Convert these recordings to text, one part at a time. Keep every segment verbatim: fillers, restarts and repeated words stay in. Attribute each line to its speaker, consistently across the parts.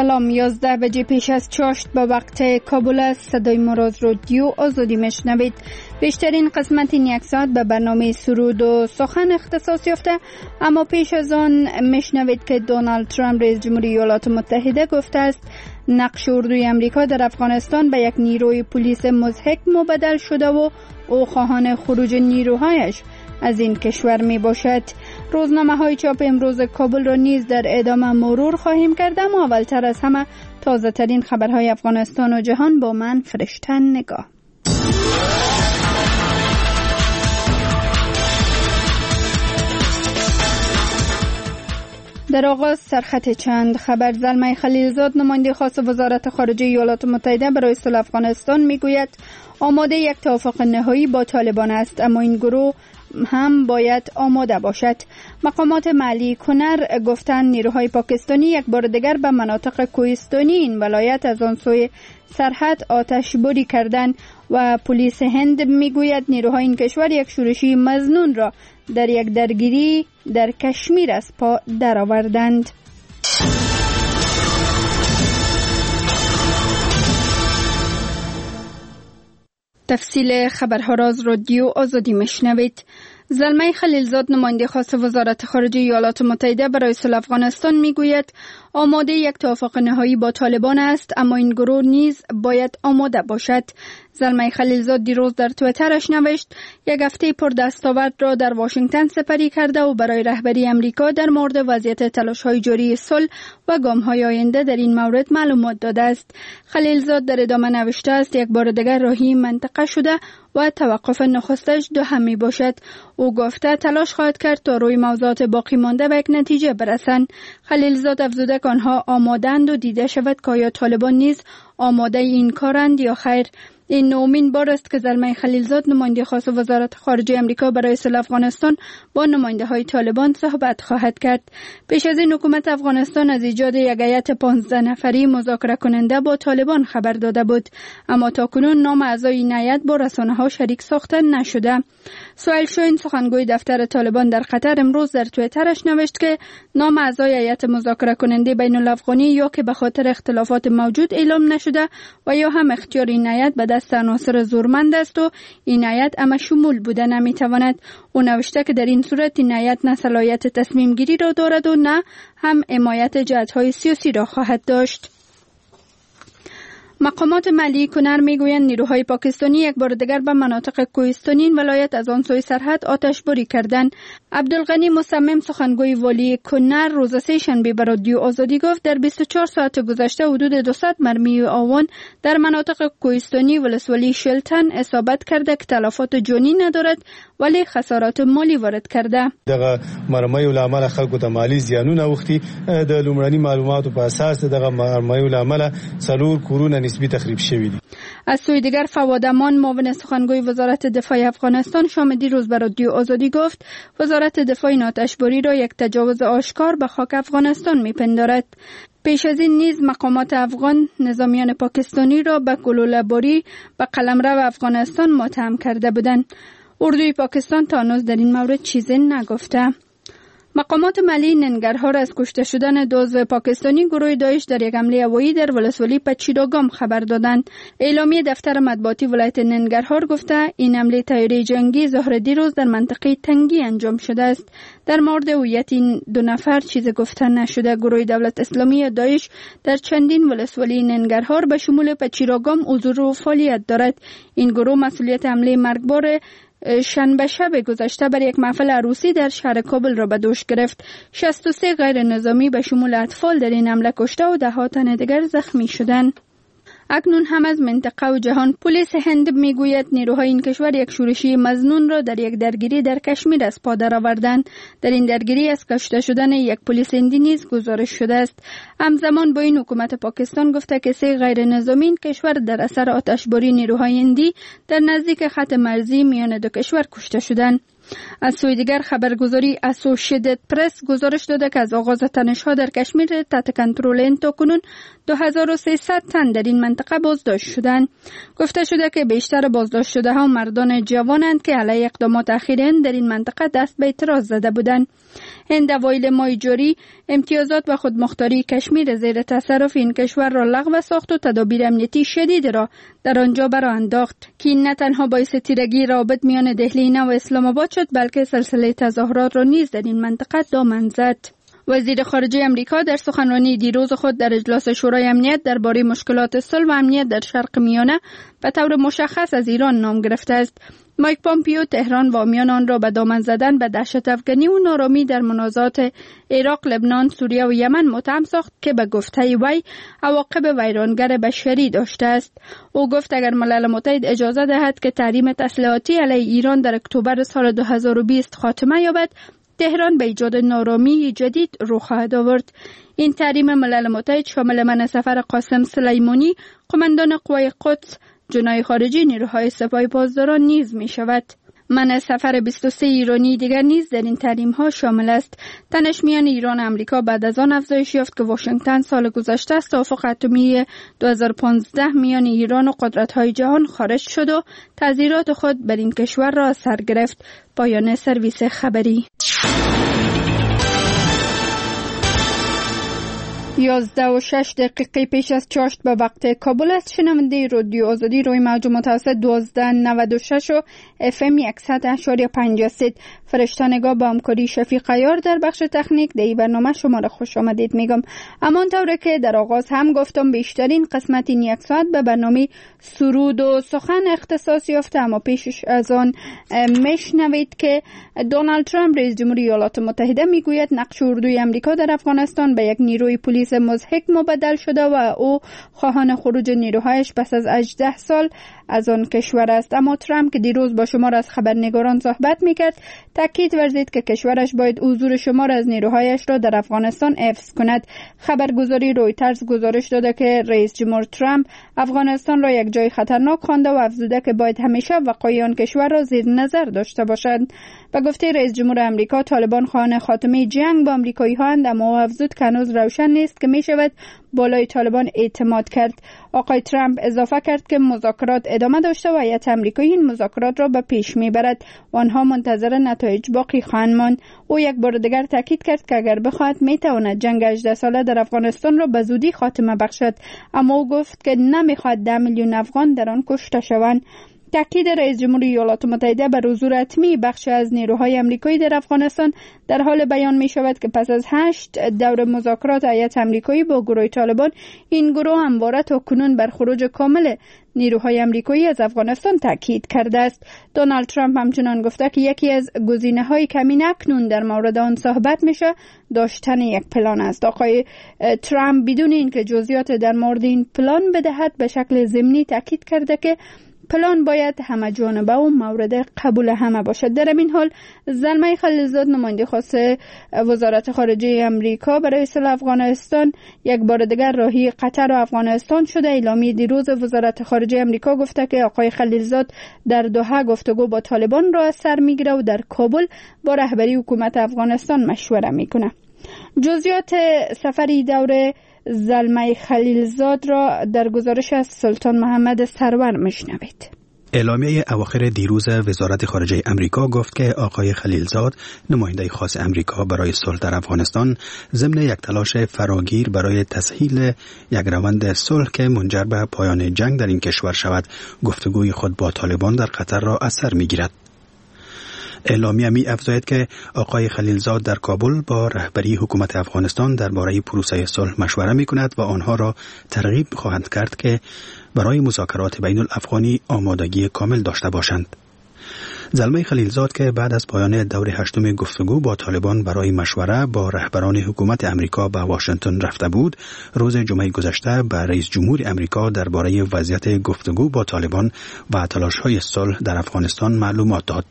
Speaker 1: سلام. یازده بجه پیش از چاشت به وقت کابل است. صدای مراز رادیو آزادی میشنوید. بیشترین قسمت این یک ساعت به برنامه سرود و سخن اختصاص یافته، اما پیش از آن میشنوید که دونالد ترامپ رئیس جمهوری ایالات متحده گفته است نقش اردوی امریکا در افغانستان به یک نیروی پلیس مضحک مبدل شده و او خواهان خروج نیروهایش از این کشور می باشد. روزنامه های چاپ امروز کابل را نیز در ادامه مرور خواهیم کرد، اما اولتر از همه تازه ترین خبرهای افغانستان و جهان با من فرشتن نگاه. در آغاز سرخط چند خبر. زلمه خلیلزاد نماینده خاص وزارت خارجه ایالات متحده برای صلح افغانستان میگوید آماده یک توافق نهایی با طالبان است، اما این گروه هم باید آماده باشد. مقامات محلی کنر گفتند نیروهای پاکستانی یک بار دیگر به مناطق کوهستانی این ولایت از آن سوی سرحد آتش باری کردند و پلیس هند میگوید نیروهای این کشور یک شورشی مظنون را در یک درگیری در کشمیر از پا درآوردند. تفصیل خبرها را از رادیو آزادی میشنوید. زلمه خلیلزاد نماینده خاص وزارت خارجه ایالات متحده برای صلح افغانستان میگوید آماده یک توافق نهایی با طالبان است، اما این گروه نیز باید آماده باشد. زلمه خلیلزاد دیروز در توییترش نوشت یک هفته پر دستاورد را در واشنگتن سپری کرده و برای رهبری امریکا در مورد وضعیت تلاش‌های جاری صلح و گام‌های آینده در این مورد معلومات داده است. خلیلزاد در ادامه نوشته است یک بار دیگر راهی منطقه شده و توقف نخستش دو هم می باشد. او گفته تلاش خواهد کرد تا روی موضوعات باقی مانده به یک نتیجه برسند. خلیلزاد افزوده که آنها آمادند و دیده شود که آیا طالبان نیز آماده این کارند یا خیر. این نومین بار است که زلمه خلیلزاد نماینده خاص وزارت خارجه امریکا برای صلح افغانستان با نماینده های طالبان صحبت خواهد کرد. پیش از این حکومت افغانستان از ایجاد یک هیئت پانزده نفری مذاکره کننده با طالبان خبر داده بود، اما تاکنون نام اعضای این هیئت با رسانه ها شریک ساخته نشده. سهیل شاهین سخنگوی دفتر طالبان در قطر امروز در توییترش نوشت که نام اعضای هیئت مذاکره کننده بین الافغانی یا که به خاطر اختلافات موجود اعلام نشده و یا هم اختیار این هیئت به دست عناصر زورمند است و این هیئت اما شمول بوده نمیتواند. او نوشته که در این صورت این هیئت نه صلاحیت تصمیم گیری را دارد و نه هم حمایت جهت‌های سیاسی را خواهد داشت. مقامات محلی کنر میگویند نیروهای پاکستانی یک بار دیگر به مناطق کوهستانی این ولایت از آن سوی سرحد آتش باری کردند. عبدالغنی مصمم سخنگوی والی کنر روز سه شنبه به رادیو آزادی گفت در بیست و چهار ساعت گذشته حدود دویست مرمی آون در مناطق کوهستانی ولسوالی شلتن اصابت کرده که تلفات جانی ندارد ولی خسارات مالی وارد کرده.
Speaker 2: دغه مرمی العمل خلکو ته مالی زیانونه وختي د لومړني معلوماتو په اساس دغه مرمی العمل څلور کورونه نسبی تخریب شوی دي.
Speaker 1: از سوی دیگر فواد امان معاون سخنگوی وزارت دفاع افغانستان شام دیروز به رادیو آزادی گفت وزارت دفاع این آتشباری را یک تجاوز آشکار به خاک افغانستان میپندارد. پیش از این نیز مقامات افغان نظامیان پاکستانی را به گلوله‌باری به قلمرو افغانستان متهم کرده بودند. اردوی پاکستان تا هنوز در این مورد چیزی نگفته. مقامات محلی ننگرهار از کشته شدن دو عضو پاکستانی گروه داعش در یک حمله هوایی در ولسوالی پچیراگام خبر دادند. اعلامیه دفتر مطبوعاتی ولایت ننگرهار گفته این حمله طیاره جنگی ظهر دیروز در منطقه تنگی انجام شده است. در مورد هویت این دو نفر چیزی گفته نشده. گروه دولت اسلامی داعش در چندین ولسوالی ننگرهار به شمول پچیراگام حضور و فعالیت دارد. این گروه مسئولیت حمله مرگبار شنبه شب گذشته بر یک محفل عروسی در شهر کابل را به دوش گرفت. شصت و سه غیر نظامی به شمول اطفال در این حمله کشته و ده ها تن دیگر زخمی شدند. اکنون هم از منطقه و جهان. پلیس هند میگوید نیروهای این کشور یک شورشی مظنون را در یک درگیری در کشمیر از پا درآوردند. در این درگیری از کشته شدن یک پلیس هندی نیز گزارش شده است. همزمان با این حکومت پاکستان گفته که سه غیر نظامی این کشور در اثر آتشباری نیروهای هندی در نزدیک خط مرزی میان دو کشور کشته شدند. از سوی دیگر خبرگزاری اسوشیتد پرس گزارش داده که از آغاز تنش‌ها در کشمیر تحت کنترل این تاکنون دو هزار و سیصد تن در این منطقه بازداشت شدند. گفته شده که بیشتر بازداشت شده ها مردان جوانند که علیه اقدامات اخیر در این منطقه دست به اعتراض زده بودند. هند اوایل ماه جاری امتیازات و خودمختاری کشمیر زیر تصرف این کشور را لغو ساخت و تدابیر امنیتی شدید را در آنجا برآ انداخت که این نه تنها باعث تیرگی رابط میان دهلی نو و اسلام آباد شد، بلکه سلسله تظاهرات را نیز در این منطقه دامن زد. وزیر خارجه امریکا در سخنرانی دیروز خود در اجلاس شورای امنیت درباره مشکلات صلح و امنیت در شرق میانه به طور مشخص از ایران نام گرفته است. مایک پامپیو تهران وامیان آن را به دامن زدن به دهشت افکنی و نارامی در منازعات عراق، لبنان، سوریه و یمن متهم ساخت که به گفته وی عواقب ویرانگر بشری داشته است. او گفت اگر ملل متحد اجازه دهد که تحریم تسلیحاتی علیه ایران در اکتبر سال دو هزار و بیست خاتمه یابد، تهران به ایجاد نارامی جدید رو خواهد آورد. این تحریم ملل متحد شامل منع سفر قاسم سلیمانی، قماندان قوای قدس، جناح خارجی نیروهای سپاه پاسداران نیز می شود. منع سفر بیست و سه ایرانی دیگر نیز در این تحریم ها شامل است. تنش میان ایران و امریکا بعد از آن افزایش یافت که واشنگتن سال گذشته از توافق اتمی دو هزار و پانزده میان ایران و قدرت های جهان خارج شد و تحذیرات خود بر این کشور را سر گرفت. پایان سرویس خبری. یازده و شش دقیقه پیش از چاشت به وقت کابل است. شنونده رادیو آزادی روی موج متوسط دوازده نود و شش و اف ام صد و اشاری پنج است. فرشتانگاه با همکاری شفیق عیار در بخش تکنیک در این برنامه شما را خوش آمدید میگم. اما طوری که در آغاز هم گفتم بیشترین قسمت این یک ساعت به برنامه سرود و سخن اختصاص یافته، اما پیشش از آن میشنوید که دونالد ترامپ رئیس جمهوری ایالات متحده میگوید نقش اردوی امریکا در افغانستان به یک نیروی پلیس مضحک مبدل شده و او خواهان خروج نیروهایش پس از هجده سال از آن کشور است. اما ترامپ که دیروز با شمار از خبرنگاران صحبت میکرد تاکید ورزید که کشورش باید حضور شمار از نیروهایش را در افغانستان حفظ کند. خبرگزاری رویترز گزارش داده که رئیس جمهور ترامپ افغانستان را یک جای خطرناک خوانده و افزوده که باید همیشه وقایع آن کشور را زیر نظر داشته باشند. به گفته رئیس جمهور آمریکا طالبان خواهان خاتمه جنگ با آمریکایی هستند، اما افزود که هنوز روشن نیست که می شود بالای طالبان اعتماد کرد. آقای ترامپ اضافه کرد که مذاکرات ادامه داشته و هیئت آمریکایی این مذاکرات را به پیش میبرد و آنها منتظر نتایج باقی خواهند ماند. او یک بار دیگر تاکید کرد که اگر بخواهد میتواند جنگ هجده ساله در افغانستان را به زودی خاتمه بخشد، اما او گفت که نمیخواهد ده میلیون افغان در آن کشته شوند. تاکید رئیس جمهوری ایالات متحده بر حضور حتمی بخش از نیروهای آمریکایی در افغانستان در حال بیان می شود که پس از هشت دور مذاکرات هیئت آمریکایی با گروه طالبان، این گروه همواره تا کنون بر خروج کامل نیروهای آمریکایی از افغانستان تاکید کرده است. دونالد ترامپ همچنان گفته که یکی از گزینه‌های که اکنون در مورد آن صحبت میشه داشتن یک پلان است. آقای ترامپ بدون اینکه جزئیات در مورد این پلان بدهد به شکل ضمنی تاکید کرده که پلان باید همه جانبه و مورد قبول همه باشد. در این حال زلمه خلیلزاد نماینده خاص وزارت خارجه امریکا برای صلح افغانستان یک بار دیگر راهی قطر و افغانستان شده. اعلامیه دیروز وزارت خارجه امریکا گفته که آقای خلیلزاد در دوحه گفتگو با طالبان را از سر میگیره و در کابل با رهبری حکومت افغانستان مشوره میکنه. جزئیات سفری دور زلمه خلیلزاد را در گزارش از سلطان محمد سرور میشنوید.
Speaker 3: اعلامیه اواخر دیروز وزارت خارجه امریکا گفت که آقای خلیلزاد نماینده خاص امریکا برای صلح در افغانستان ضمن یک تلاش فراگیر برای تسهیل یک روند صلح که منجر به پایان جنگ در این کشور شود، گفتگوی خود با طالبان در قطر را از سر میگیرد. اعلامیه می افزاید که آقای خلیلزاد در کابل با رهبری حکومت افغانستان درباره پروسه صلح مشوره می کند و آنها را ترغیب خواهند کرد که برای مذاکرات بین الافغانی آمادگی کامل داشته باشند. زلمه خلیلزاد که بعد از پایان دور هشتم گفتگو با طالبان برای مشوره با رهبران حکومت امریکا به واشنگتن رفته بود، روز جمعه گذشته به رئیس جمهور امریکا درباره وضعیت گفتگو با طالبان و تلاش‌های صلح در افغانستان معلومات داد.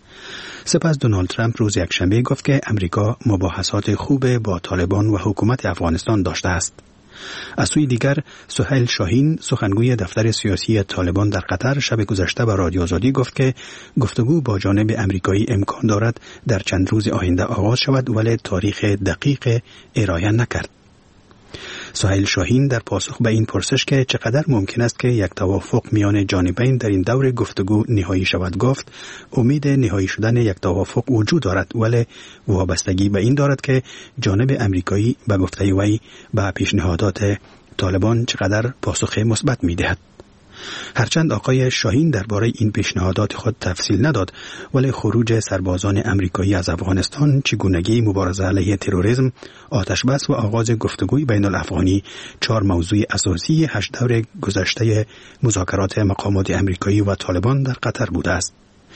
Speaker 3: سپس دونالد ترامپ روز یکشنبه گفت که امریکا مباحثات خوب با طالبان و حکومت افغانستان داشته است. از سوی دیگر سهیل شاهین سخنگوی دفتر سیاسی طالبان در قطر شب گذشته به رادیو آزادی گفت که گفتگو با جانب امریکایی امکان دارد در چند روز آینده آغاز شود، ولی تاریخ دقیق ارائه نکرد. سهیل شاهین در پاسخ به این پرسش که چقدر ممکن است که یک توافق میان جانبین در این دور گفتگو نهایی شود گفت امید نهایی شدن یک توافق وجود دارد، ولی وابستگی به این دارد که جانب امریکایی به گفته وی به پیشنهادات طالبان چقدر پاسخ مثبت می‌دهد. هرچند آقای شاهین درباره این پیشنهادات خود تفصیل نداد، ولی خروج سربازان امریکایی از افغانستان، چگونگی مبارزه علیه تروریسم، آتش بس و آغاز گفتگوی بین الافغانی چهار موضوع اساسی هشت دور گذشته مذاکرات مقامات امریکایی و طالبان در قطر بوده است.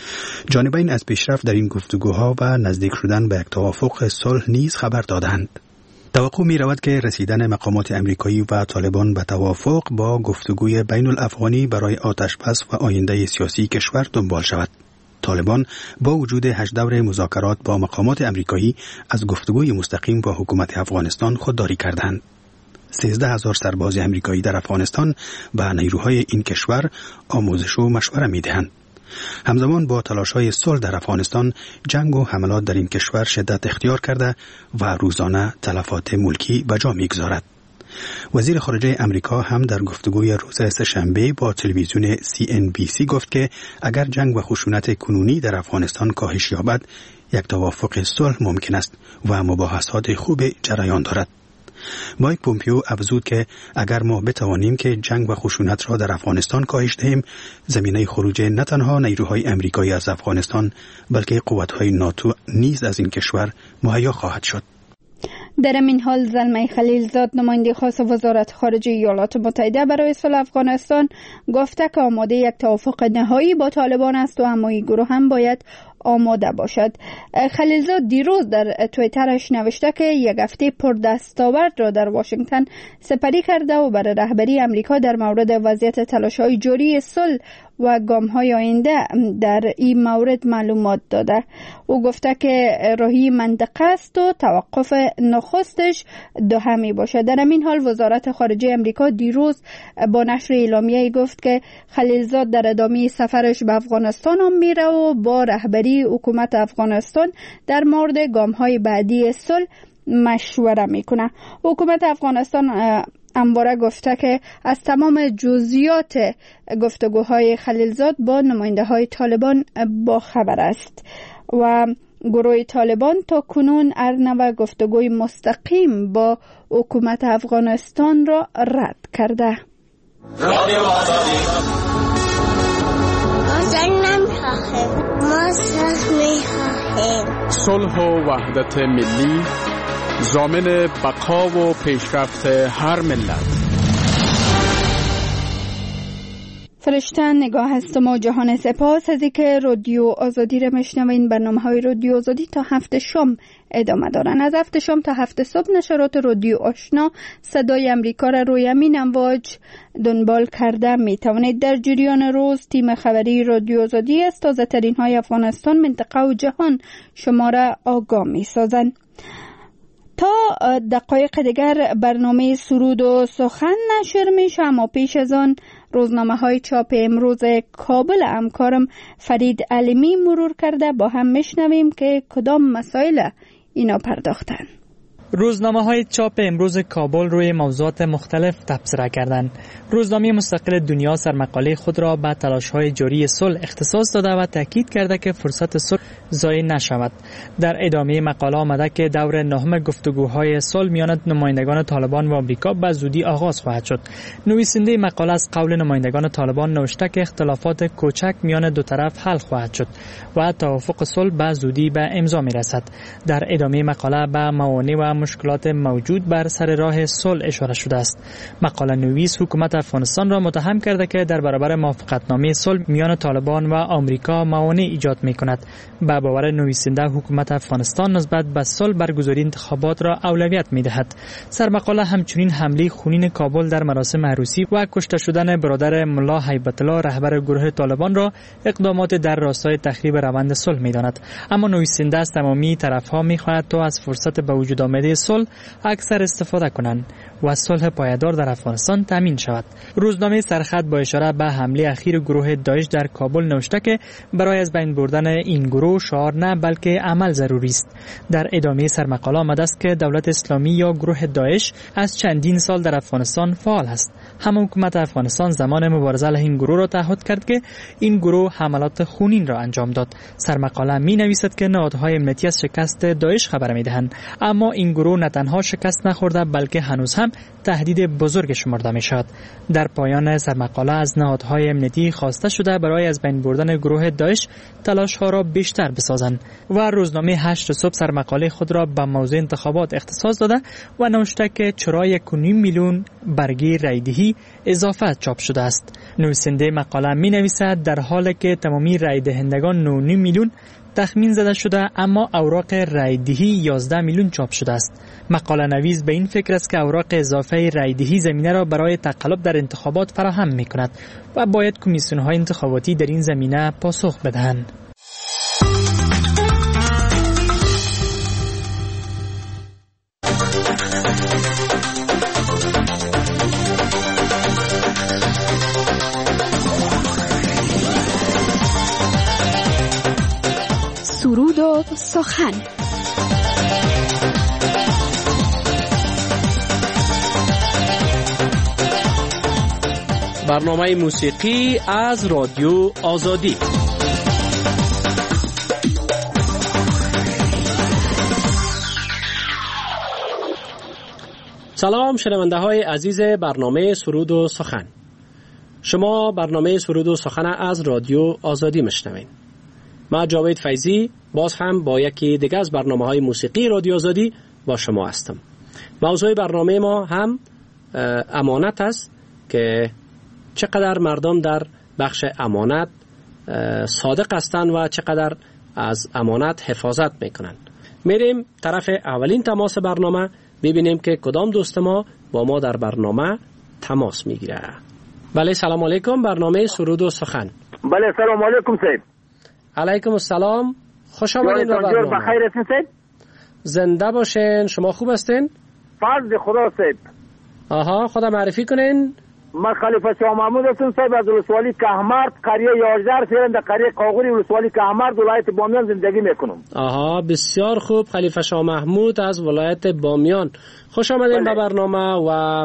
Speaker 3: جانبین از پیشرفت در این گفتگوها و نزدیک شدن به یک توافق صلح نیز خبر دادند. توقع می رود که رسیدن مقامات امریکایی و طالبان به توافق با گفتگوی بین الافغانی برای آتش بس و آینده سیاسی کشور دنبال شود. طالبان با وجود هشت دور مذاکرات با مقامات امریکایی از گفتگوی مستقیم با حکومت افغانستان خودداری کردند. سیزده هزار سرباز امریکایی در افغانستان به نیروهای این کشور آموزش و مشوره می دهند. همزمان با تلاش‌های صلح در افغانستان، جنگ و حملات در این کشور شدت اختیار کرده و روزانه تلفات ملکی به جا می‌گذارد. وزیر خارجه امریکا هم در گفتگوی روز سه‌شنبه با تلویزیون سی ان بی سی گفت که اگر جنگ و خشونت کنونی در افغانستان کاهش یابد، یک توافق صلح ممکن است و مباحثات خوب جریان دارد. مایک پومپیو افزود که اگر ما بتوانیم که جنگ و خشونت را در افغانستان کاهش دهیم، زمینه خروج نه تنها نیروهای امریکایی از افغانستان بلکه قوت‌های ناتو نیز از این کشور مهیا خواهد شد.
Speaker 1: در این حال زلمه خلیلزاد نماینده خاص وزارت خارجه ایالات متحده برای صلح افغانستان گفته که آماده یک توافق نهایی با طالبان است و اما این گروه هم باید آماده باشد. خلیلزاد دیروز در توییترش نوشته که یک هفته پردستاورد را در واشنگتن سپری کرده و برای رهبری امریکا در مورد وضعیت تلاش‌های جاری صلح و گام‌های آینده در این مورد معلومات داده. او گفته که راهی منطقه است و توقف نخستش دهمی باشد. در این حال وزارت خارجه امریکا دیروز با نشر اعلامیه‌ای گفت که خلیلزاد در ادامه سفرش به افغانستان هم میره و با رهبری حکومت افغانستان در مورد گام‌های بعدی صلح مشوره میکنه. حکومت افغانستان همواره گفته که از تمام جزئیات گفتگوهای خلیلزاد با نماینده های طالبان با خبر است و گروه طالبان تا کنون هر نوع گفتگوی مستقیم با حکومت افغانستان را رد کرده.
Speaker 4: صلح و وحدت ملی ضامن بقا و پیشرفت هر ملت.
Speaker 1: فرشته نگاه هستم و جهان سپاس از اینکه رادیو آزادی را میشنوین. برنامه‌های رادیو آزادی تا هفت شام ادامه دارن. از هفت شام تا هفت صبح نشرات رادیو آشنا صدای امریکا را روی همین امواج دنبال کرده می توانید. در جریان روز تیم خبری رادیو آزادی از تازه ترین های افغانستان، منطقه و جهان شما را آگاه می سازند. تا دقایق دیگر برنامه سرود و سخن نشر میشه، اما پیش از آن روزنامه های چاپ امروز کابل همکارم فرید علیمی مرور کرده. با هم میشنویم که کدام مسائل اینا پرداختن.
Speaker 5: روزنامه های چاپ امروز کابل روی موضوعات مختلف تبصره کردند. روزنامه مستقل دنیا سرمقاله خود را به تلاش‌های جاری صلح اختصاص داده و تاکید کرده که فرصت صلح ضایع نشود. در ادامه مقاله آمده که دور نهم گفتگوهای صلح میان نمایندگان طالبان و آمریکا به زودی آغاز خواهد شد. نویسنده مقاله از قول نمایندگان طالبان نوشته که اختلافات کوچک میان دو طرف حل خواهد شد و توافق صلح به زودی به امضا میرسد. در ادامه مقاله به موانع و مشکلات موجود بر سر راه صلح اشاره شده است. مقاله نویس حکومت افغانستان را متهم کرده که در برابر موافقتنامه صلح میان طالبان و آمریکا موانع ایجاد می‌کند. به باور نویسنده حکومت افغانستان نسبت به صلح برگزاری انتخابات را اولویت می‌دهد. سرمقاله همچنین حمله خونین کابل در مراسم عروسی و کشته شدن برادر ملا هیبت الله رهبر گروه طالبان را اقدامات در راستای تخریب روند صلح می‌داند. اما نویسنده از تمامی طرف‌ها می‌خواهد تا از فرصت به وجود آمده صلح اکثر استفاده کنند. و صلح پایدار در افغانستان تامین شود. روزنامه سرخط با اشاره به حمله اخیر گروه داعش در کابل نوشته که برای از بین بردن این گروه شعار نه بلکه عمل ضروری است. در ادامه سرمقاله آمده است که دولت اسلامی یا گروه داعش از چندین سال در افغانستان فعال است. هم حکومت افغانستان زمان مبارزه علیه این گروه را تعهد کرد که این گروه حملات خونین را انجام داد. سرمقاله می نویسد که نهادهای امنیتی از شکست داعش خبر می دهند، اما این گروه نه تنها شکست نخورده بلکه هنوز هم تهدید بزرگ شمرده می شود. در پایان سرمقاله از نهادهای امنیتی خواسته شده برای از بین بردن گروه داعش تلاش ها را بیشتر بسازند و روزنامه هشت صبح سرمقاله خود را به موضوع انتخابات اختصاص داده و نوشته که چرا یک و نیم میلیون برگه رایدهی اضافه چاپ شده است. نویسنده مقاله می نویسد در حالی که تمامی رای دهندگان نه و نیم میلیون تخمین زده شده، اما اوراق رایدهی یازده میلیون چاپ شده است. مقاله نویس به این فکر است که اوراق اضافه رایدهی زمینه را برای تقلب در انتخابات فراهم می کند و باید کمیسیون های انتخاباتی در این زمینه پاسخ بدهند.
Speaker 1: سرود و سخن.
Speaker 6: برنامه موسیقی از رادیو آزادی. سلام شنونده های عزیز برنامه سرود و سخن. شما برنامه سرود و سخن از رادیو آزادی میشنوید. من جاوید فیضی باز هم با یکی دیگه از برنامه های موسیقی رادیو آزادی با شما هستم. موضوع برنامه ما هم امانت است که چقدر مردم در بخش امانت صادق هستند و چقدر از امانت حفاظت میکنند. میریم طرف اولین تماس برنامه ببینیم که کدام دوست ما با ما در برنامه تماس میگیره. بله سلام علیکم، برنامه سرود و سخن.
Speaker 7: بله سلام علیکم صاحب.
Speaker 6: علیکم السلام، خوش آمدید به برنامه.
Speaker 7: بخیر هستین صاحب؟
Speaker 6: زنده باشین. شما خوب هستین؟
Speaker 7: فضل خدا صاحب.
Speaker 6: آها، خدا معرفی کنین.
Speaker 7: من خلیفه شاه محمود هستم صاحب، از ولسوالی کهمرد قریه یازده فعلا در قریه قاغوری ولسوالی کهمرد ولایت بامیان زندگی میکنم.
Speaker 6: آها بسیار خوب، خلیفه شاه محمود از ولایت بامیان. خوش آمدین به برنامه و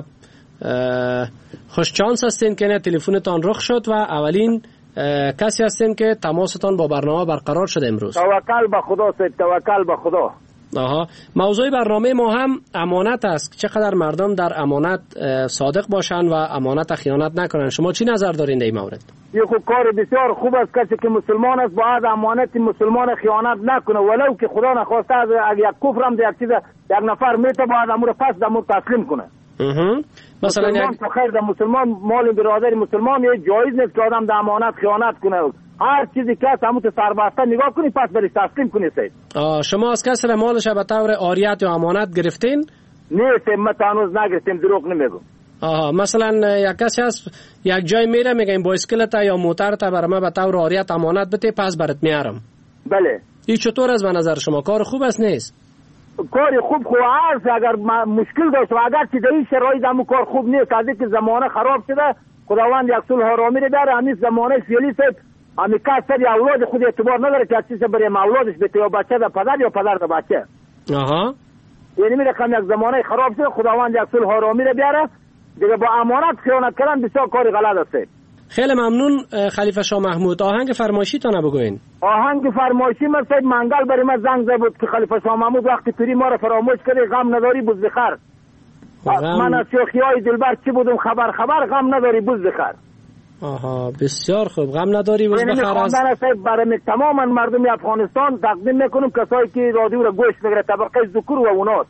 Speaker 6: خوش چانس هستین که نه تلفنتان رخ شد و اولین کسی هستین که تماستان با برنامه برقرار شده امروز.
Speaker 7: توکل به خدا صاحب، توکل به خدا.
Speaker 6: آها، موضوع برنامه ما هم امانت است. چقدر مردم در امانت صادق باشن و امانت خیانت نکنن. شما چی نظر دارین در این مورد؟
Speaker 7: یه خوب کار بسیار خوب است. کسی که مسلمان است باید امانت مسلمان خیانت نکنه، ولو که خدا نخواسته از یک کفر هم یک چیز یک نفر میته باید امور پس دمو تسلیم کنه.
Speaker 6: اها مثلا
Speaker 7: مسلمان
Speaker 6: یک...
Speaker 7: خیر در مسلمان مال برادر مسلمان یه جایز نیست که آدم در امانت خیانت کنه. هر چیزی که هست همون سربسته نگاه کنی پس بری تسلیم کنی سید.
Speaker 6: آه شما از کسی مالش به طور عاریت یا امانت گرفتین؟
Speaker 7: نه سید، ما تانوز نگرفتیم، دروغ نمیگم.
Speaker 6: آها مثلا یک کسی هست یک جای میره میگه این بایسکلت یا موترت برای ما به طور عاریت امانت بده پس برات میارم.
Speaker 7: بله.
Speaker 6: این چطور از به نظر شما کار خوب است نیست؟
Speaker 7: کار خوب خو عرض اگر مشکل داشت و اگر چه در این شرایط همون کار خوب نیست، از اینکه زمانه خراب شده خداوند یک صلح آرامی رو داره. همین زمانه فعلی سید همین کس سر یا اولاد خود اعتبار نداره که چیزی برای اولادش بده، یا بچه ده پدر یا پدر ده بچه.
Speaker 6: آها
Speaker 7: یعنی میره کم یک زمانه خراب شده خداوند یک صلح آرامی رو بیاره دیگه. با امانت خیانت کردن بسیار کار غلط است.
Speaker 6: خیلی ممنون خلیفه شاه محمود. آهنگ فرمایشی تا بگوین.
Speaker 7: آهنگ فرمایشی من سید منگل برای من زنگ زد بود که خلیفه شاه محمود وقتی پیری ما رو فراموش کرده، غم نداری بوز بخیر. من از شوخیای دلبر چی بودم خبر خبر، غم نداری بوز بخیر.
Speaker 6: آها بسیار خوب، غم نداری بوز بخیر.
Speaker 7: من خواندن سید برای تمام مردم افغانستان تقدیم میکنم، کسایی که رادیو رو گوش میگیره طبقه ذکر و اوناست.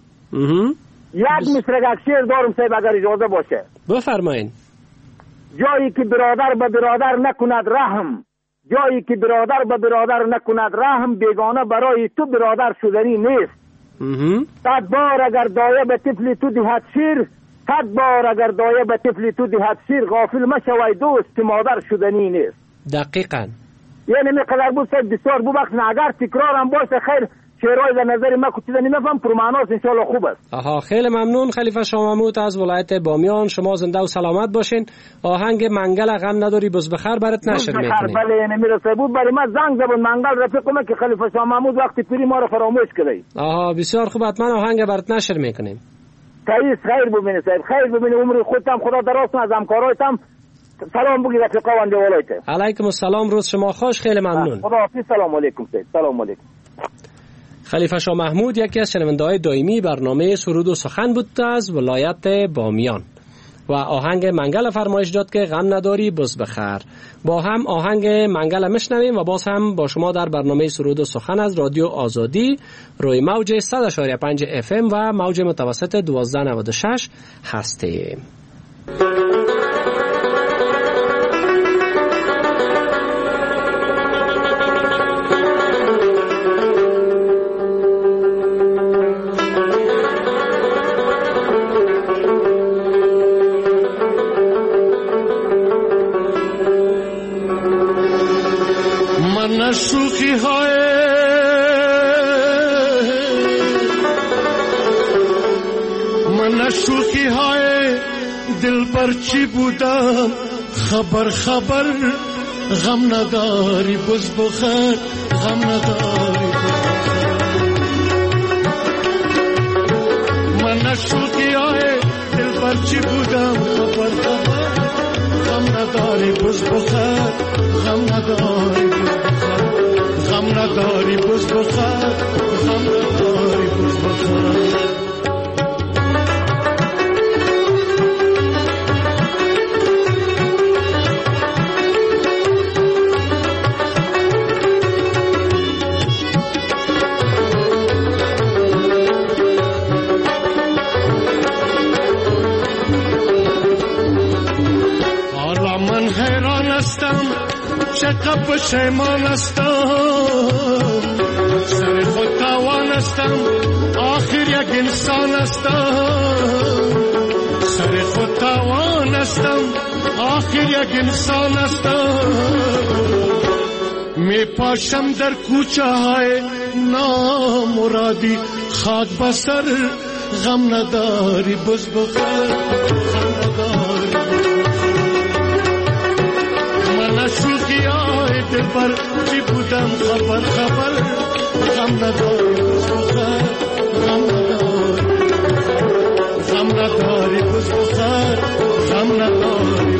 Speaker 7: یک مصرع یک شعر دارم سید اگر اجازه باشه.
Speaker 6: بفرمایید.
Speaker 7: جایی که برادر به برادر نکند رحم، جایی که برادر به برادر نکند رحم، بیگانه برای تو برادر شدنی نیست. صد بار اگر دایه به طفل تو دهد شیر، صد بار اگر دایه به طفل تو دهد شیر، غافل مشوی دوست که مادر شدنی نیست.
Speaker 6: دقیقاً.
Speaker 7: یعنی میقدر بود سید بسیار ببخشن اگر تکرارم باشه خیر. شعرهای در نظر ما کچیده نمیفهم پرمعناست انشاءالله خوب است.
Speaker 6: آها خیلی ممنون خلیفه شاه محمود از ولایت بامیان. شما زنده و سلامت باشین. آهنگ منگل غم نداری بز بخیر برات نشر میکنیم.
Speaker 7: بله نمیرسه بود برای ما زنگ زبون منگل رفیق ما که خلیفه شاه محمود وقتی پیری ما رو فراموش کرده.
Speaker 6: آها بسیار خوب حتما آهنگ برات نشر میکنیم.
Speaker 7: تایید خیر ببینید صاحب خیر ببینید عمر خودتم خدا دراز کنه از همکارایتم. سلام بگید رفیقان در ولایت.
Speaker 6: علیکم السلام روز شما خوش خیلی ممنون.
Speaker 7: خدا حافظ سلام علیکم صاحب سلام علیکم.
Speaker 6: خلیفه شاه محمود یکی از شنونده‌های دائمی برنامه سرود و سخن بود از ولایت بامیان و آهنگ منگل فرمایش داد که غم نداری بز بخیر. با هم آهنگ منگل میشنویم و باز هم با شما در برنامه سرود و سخن از رادیو آزادی روی موج صد و شش پنج اف ام و موج متوسط دوازده نود و شش هستیم.
Speaker 8: شوخی های من شوخی های دل پر چی بودم خبر خبر غم نداری بز بخیر غم نداری من شوخی های دل پر چی بودم خبر خبر غم نداری بز بخیر غم نداری غم نداری بز بخیر غم نداری بز بخیر حالا من حیران هستم چقدر پشیمان هستم سر خود تاوان هستم آخر یک انسان هستم سر خود تاوان هستم آخر یک انسان هستم می پاشم در کوچه های نامرادی خاک بسر غم نداری بز بخیر غم نداری من شوخی های دل پر چی بودم خبر خبر غم نداری بز بخیر غم نداری غم نداری بز بخیر غم نداری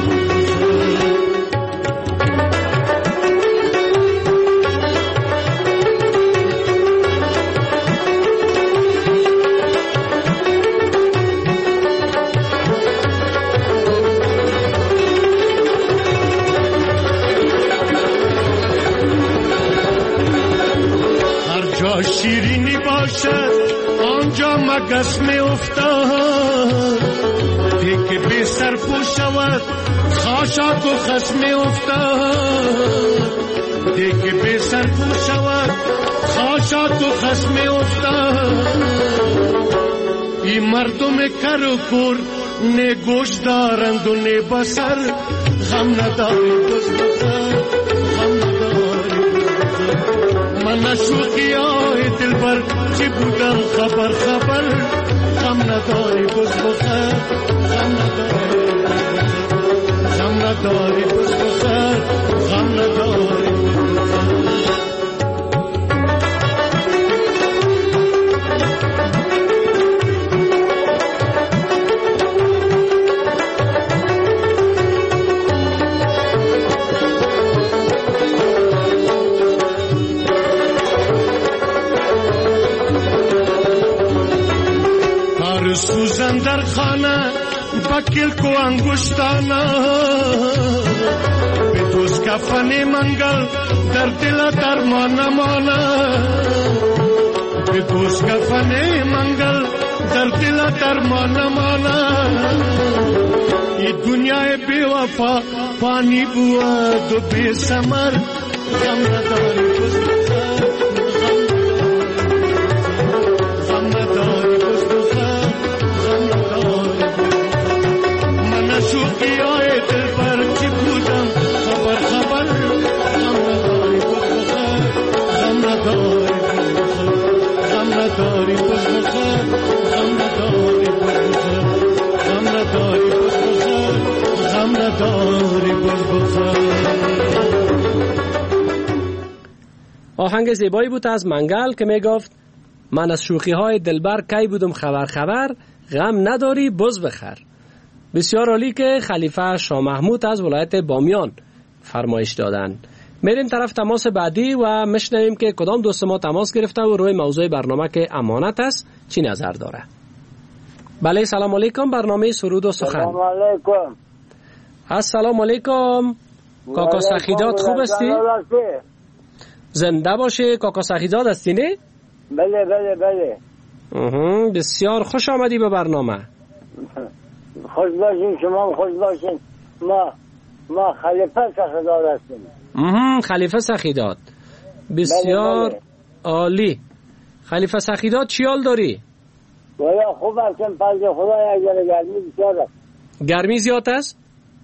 Speaker 8: شیرینی باشد آنجا مگس می افتاد دیگه بی سر پو شود خاشاک و خس می افتاد دیگه بی سر پو شود خاشاک و خس می افتاد این مردم کر و کور نه گوش دارند و نه بسر غم نداری بز بخیر غم نداری من شوخی های دل بر چی بودم خبر خبر غم نداری بز بخیر غم نداری غم نداری بز بخیر غم نداری سوزن در خانه بکل کو انگشتانا به دوست کفن منگل در دل درمان مانا به دوست کفن منگل در دل درمان مانا ای دنیای بی وفا پانی بود و بی ثمر غم نداری بز بخیر غم نداری بز بخیر من شوخی های دل پر چی بودم خبر خبر غم نداری بز بخیر غم نداری بز بخیر نداری بز بخر غم نداری بز بخر غم نداری بز بخر غم نداری بز بخر.
Speaker 6: آهنگ زیبایی بود از منگل که می گفت من از شوخی های دلبر کی بودم خبر خبر غم نداری بز بخر. بسیار عالی که خلیفه شاه محمود از ولایت بامیان فرمایش دادن. میریم طرف تماس بعدی و میشنویم که کدام دوست ما تماس گرفته و روی موضوع برنامه که امانت است چی نظر داره. بله سلام علیکم، برنامه سرود و سخن.
Speaker 9: سلام علیکم.
Speaker 6: السلام علیکم کاکا سخیدات، خوب هستی؟ زنده باشه کاکا سخیدات هستی نه؟
Speaker 9: بله بله بله.
Speaker 6: بسیار خوش آمدی به برنامه.
Speaker 9: خوش باشین، شما خوش باشین. ما ما خلیفه سخیدات هستیم.
Speaker 6: خلیفه سخیدات بسیار بله بله. عالی. خلیفه سخیدات چی حال داری؟
Speaker 9: والا خوب هستم، فضل خدا. یک ذره گرمی بسیار است.
Speaker 6: گرمی زیاد است؟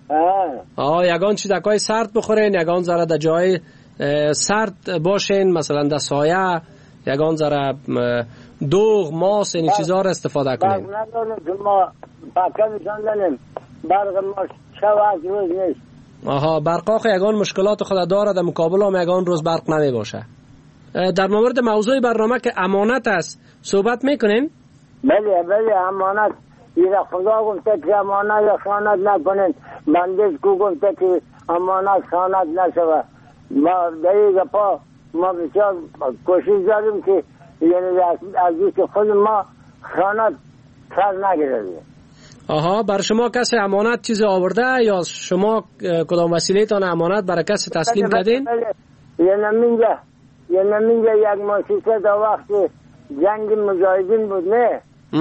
Speaker 6: آه یگان چیزکای سرد بخورین، یگان ذره در جای سرد باشین، مثلا در سایه، یگان ذره دوغ ماس این چیزا رو استفاده کنین.
Speaker 9: برق نداریم که ما پکه میشاندنیم، برق ما شب روز نیست.
Speaker 6: آها برقاق یگان مشکلات خود داره، در مقابل هم یگان روز برق نمی باشه. در مورد موضوع برنامه که امانت است صحبت میکنین؟
Speaker 9: بله بله امانت. ایره خدا گفته که امانت یا خیانت نکنین، بندش کو گفته که امانت خیانت نشود. ما در پا ما بسیار کوشش داریم که یعنی از دوست خود ما خیانت سر نگیرده.
Speaker 6: آها بر شما کسی امانت چیز آورده یا شما کدام وسیله تان امانت برای کسی تسلیم کردین؟
Speaker 9: یعنی منجا یعنی منجا یک موسیقه در وقت جنگ مجاهدین بود نه؟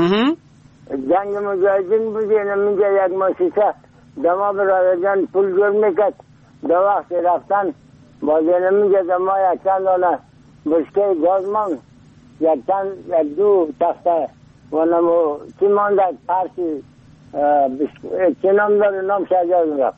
Speaker 9: جنگ مجاهدین بود. یعنی منجا یک موسیقه دما برادرجان پول جور میکرد در وقت رفتن باز. یعنی منجا دما یک چند دانه بشکه گازمان، یک چند یک دو تخته و نمو چی مانده پرسی چه نام داره نام شجاز رفت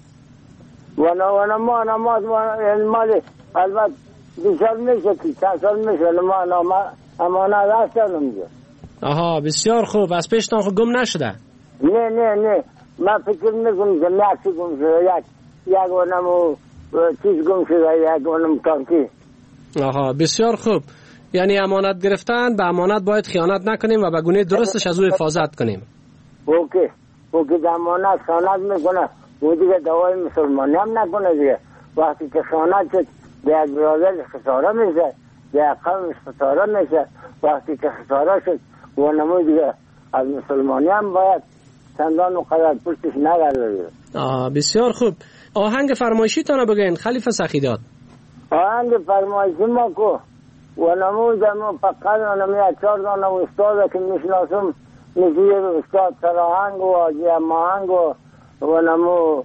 Speaker 9: و نما نماز مال البته دو سال میشه که چند سال میشه نما امانت هست نمیشه.
Speaker 6: آها بسیار خوب. از پیشتان خود گم نشده؟
Speaker 9: نه نه نه من فکر میکنم که نقصی گم شده، یک یک و نمو چیز گم شده، یک و نمو تانکی.
Speaker 6: آها بسیار خوب. یعنی امانت گرفتن به امانت باید خیانت نکنیم و به گونه درستش از او حفاظت کنیم.
Speaker 9: اوکی اوکی در امانت خیانت میکنه او دیگه دوای مسلمانی هم نکنه دیگه. وقتی که خیانت شد به یک برادر خساره میشه، به یک قومش خساره میشه. وقتی که خساره شد و نمو دیگه از مسلمانی هم باید چندان و قدر پشتش نگرده.
Speaker 6: آه بسیار خوب. آهنگ فرمایشی تانو بگین خلیفه سخیدات.
Speaker 9: آهنگ فرمایشی ما کو و نمو دمو فقط و نمو یک چار دانه استاد که میشناسم مثل استاد سراهنگ و آجی اماهنگ و و نمو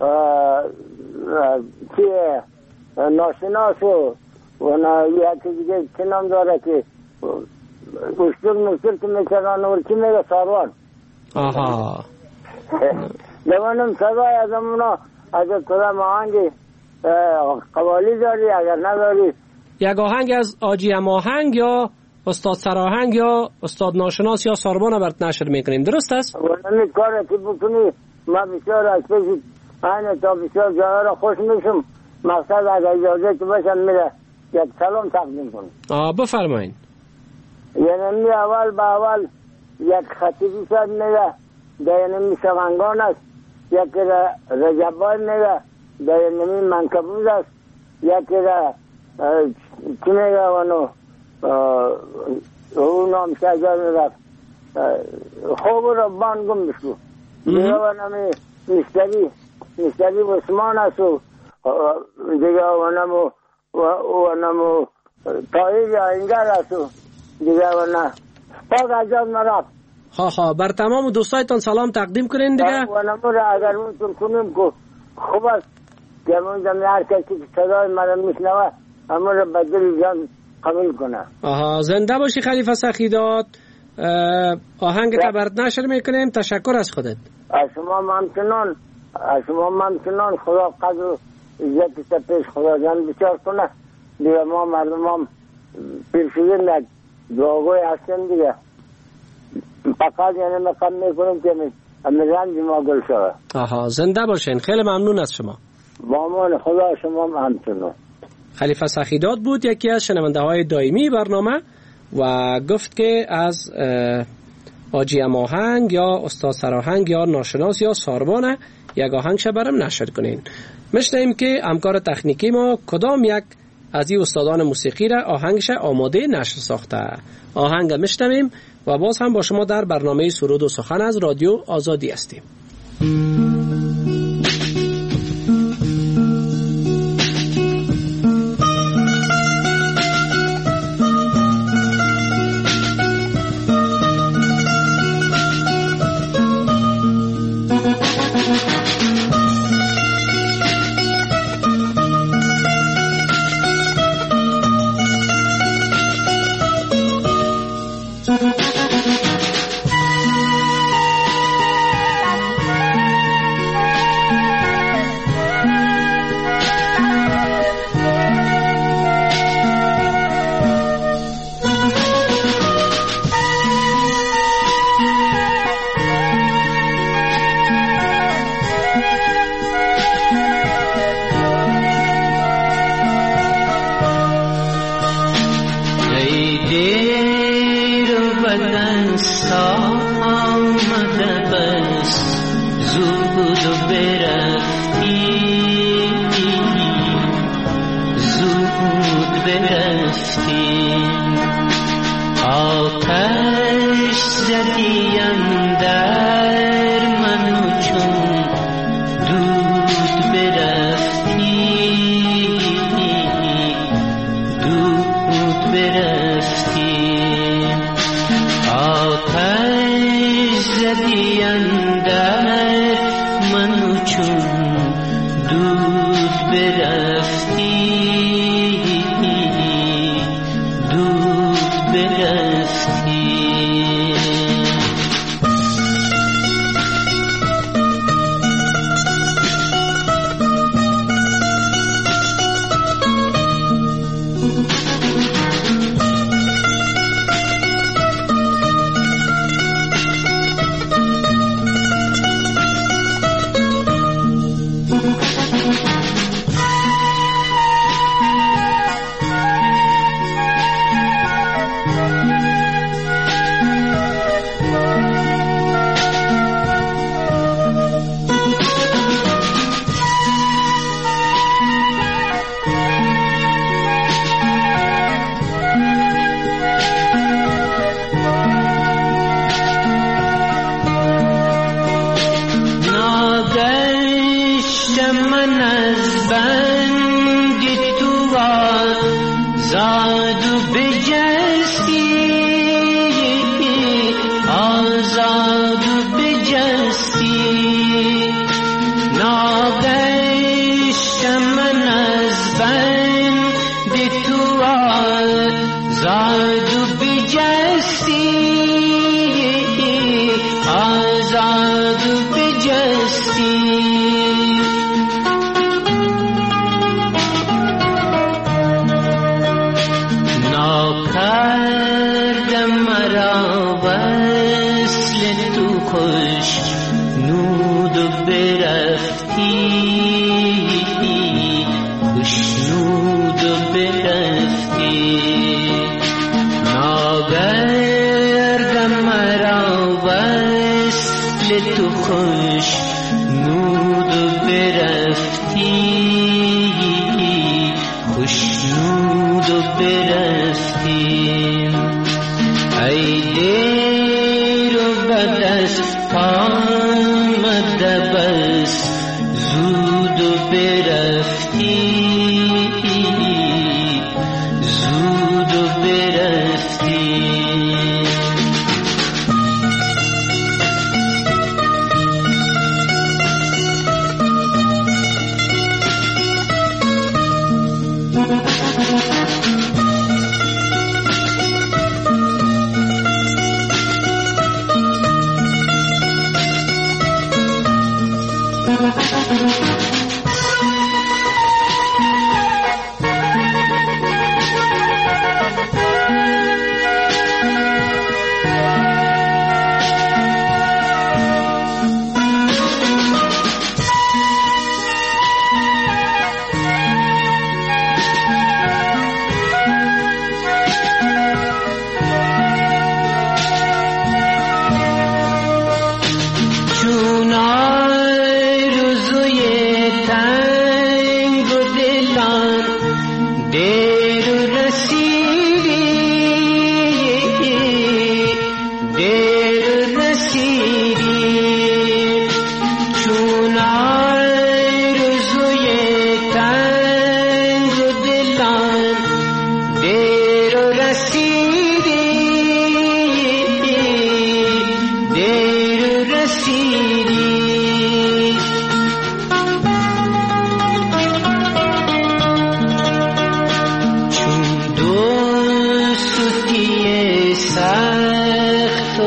Speaker 9: چیه ناشناس و و یکی دیگه چه نام داره که اشتر مشتر که میچران و چی میگه ساروان.
Speaker 6: آها
Speaker 9: دوانم سوای از امونا از کدام آهنگی قوالی داری اگر نداری؟
Speaker 6: یک آهنگ از آجی اماهنگ یا استاد سراهنگ یا استاد ناشناس یا ساربان برات نشر میکنیم، درست است؟
Speaker 9: ونمی کاره که بکنی ما بسیار از پیش این تا بسیار جاها را خوش میشم. مقصد اگر اجازه که باشم میره یک سلام تقدیم کنم.
Speaker 6: آه بفرمایین.
Speaker 9: یعنی می اول با اول یک خطیبی شد میره در یعنی سوانگان است، یکی را رجبای میره در یعنی منکبوز است، یکی را چی میگه ونو او نام شجاع میرفت خوب را بانگم بشکو دیگه ونمی مشتری مشتری عثمان است و دیگه ونمو ونمو تایید آینگر است و دیگه ونه پاک عجاب مرفت.
Speaker 6: خواه خواه بر تمام دوستایتان سلام تقدیم کنین دیگه
Speaker 9: ونمو را اگر اونتون کنیم که خوب است که من دمی هر کسی که صدای مرم میشنوه همون را بدل جان قبول کنه.
Speaker 6: آها زنده باشی خلیفه سخیدات. آهنگ تبرد نشر میکنیم. تشکر از خودت.
Speaker 9: از شما ممتنان از شما ممتنان. خدا قدر و عزت تا پیش خدا جان بسیار کنه. دیگه ما مردم هم پیرشویم یک دعاگوی هستیم دیگه. فقط یعنی مقام میکنیم که رنج ما گل شود.
Speaker 6: آها، زنده باشین. خیلی ممنون از شما.
Speaker 9: مامان خدا شما هم همچنان.
Speaker 6: خلیفه سخیداد بود، یکی از شنونده های دائمی برنامه، و گفت که از آجی آهنگ یا استاد سراهنگ یا ناشناس یا ساربانه یک آهنگ شبرم نشر کنین. میشنیم که همکار تکنیکی ما کدام یک از این استادان موسیقی را آهنگش آماده نشر ساخته. آهنگ میشنویم و باز هم با شما در برنامه سرود و سخن از رادیو آزادی هستیم.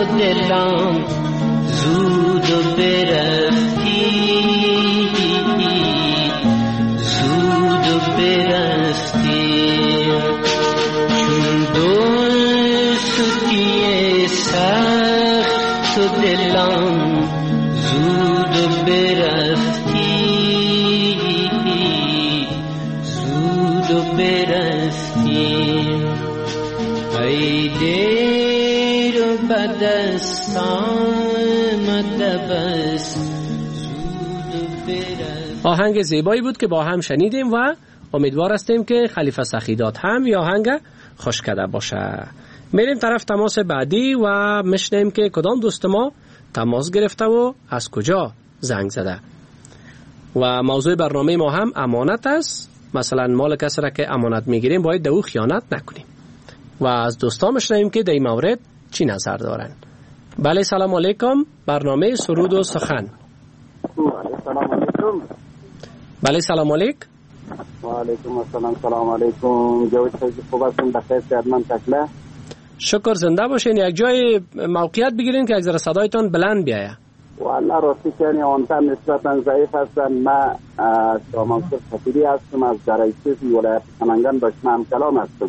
Speaker 10: دلم زود و برفتی زود و برفتی چون دل سوتی سخت و دلم زود و برفتی زود و برفتی ای دیر و بدست آمد بس.
Speaker 6: آهنگ زیبایی بود که با هم شنیدیم و امیدوار هستیم که خلیفه سخیدات هم یا آهنگ خوش کرده باشه. میریم طرف تماس بعدی و میشنیم که کدام دوست ما تماس گرفته و از کجا زنگ زده. و موضوع برنامه ما هم امانت است. مثلا مال کسی را که امانت میگیریم باید دو خیانت نکنیم. و از دوستان میشنیم که در این مورد چی نظر دارن. بله سلام علیکم، برنامه سرود و سخن.
Speaker 11: سلام علیکم.
Speaker 6: بله سلام علیک.
Speaker 11: و علیکم السلام. سلام علیکم. جوید فیضی خوب هستم، بخیر سعدمند تکله.
Speaker 6: شکر، زنده باشین. یک جای موقعیت بگیرین که یک ذره صدایتان بلند بیایه.
Speaker 11: والله راستی که یعنی آنتن نسبتا ضعیف هستن. من شاه منصور خطیبی هستم از درایچه ولایت سمنگان باشم کلام هستم.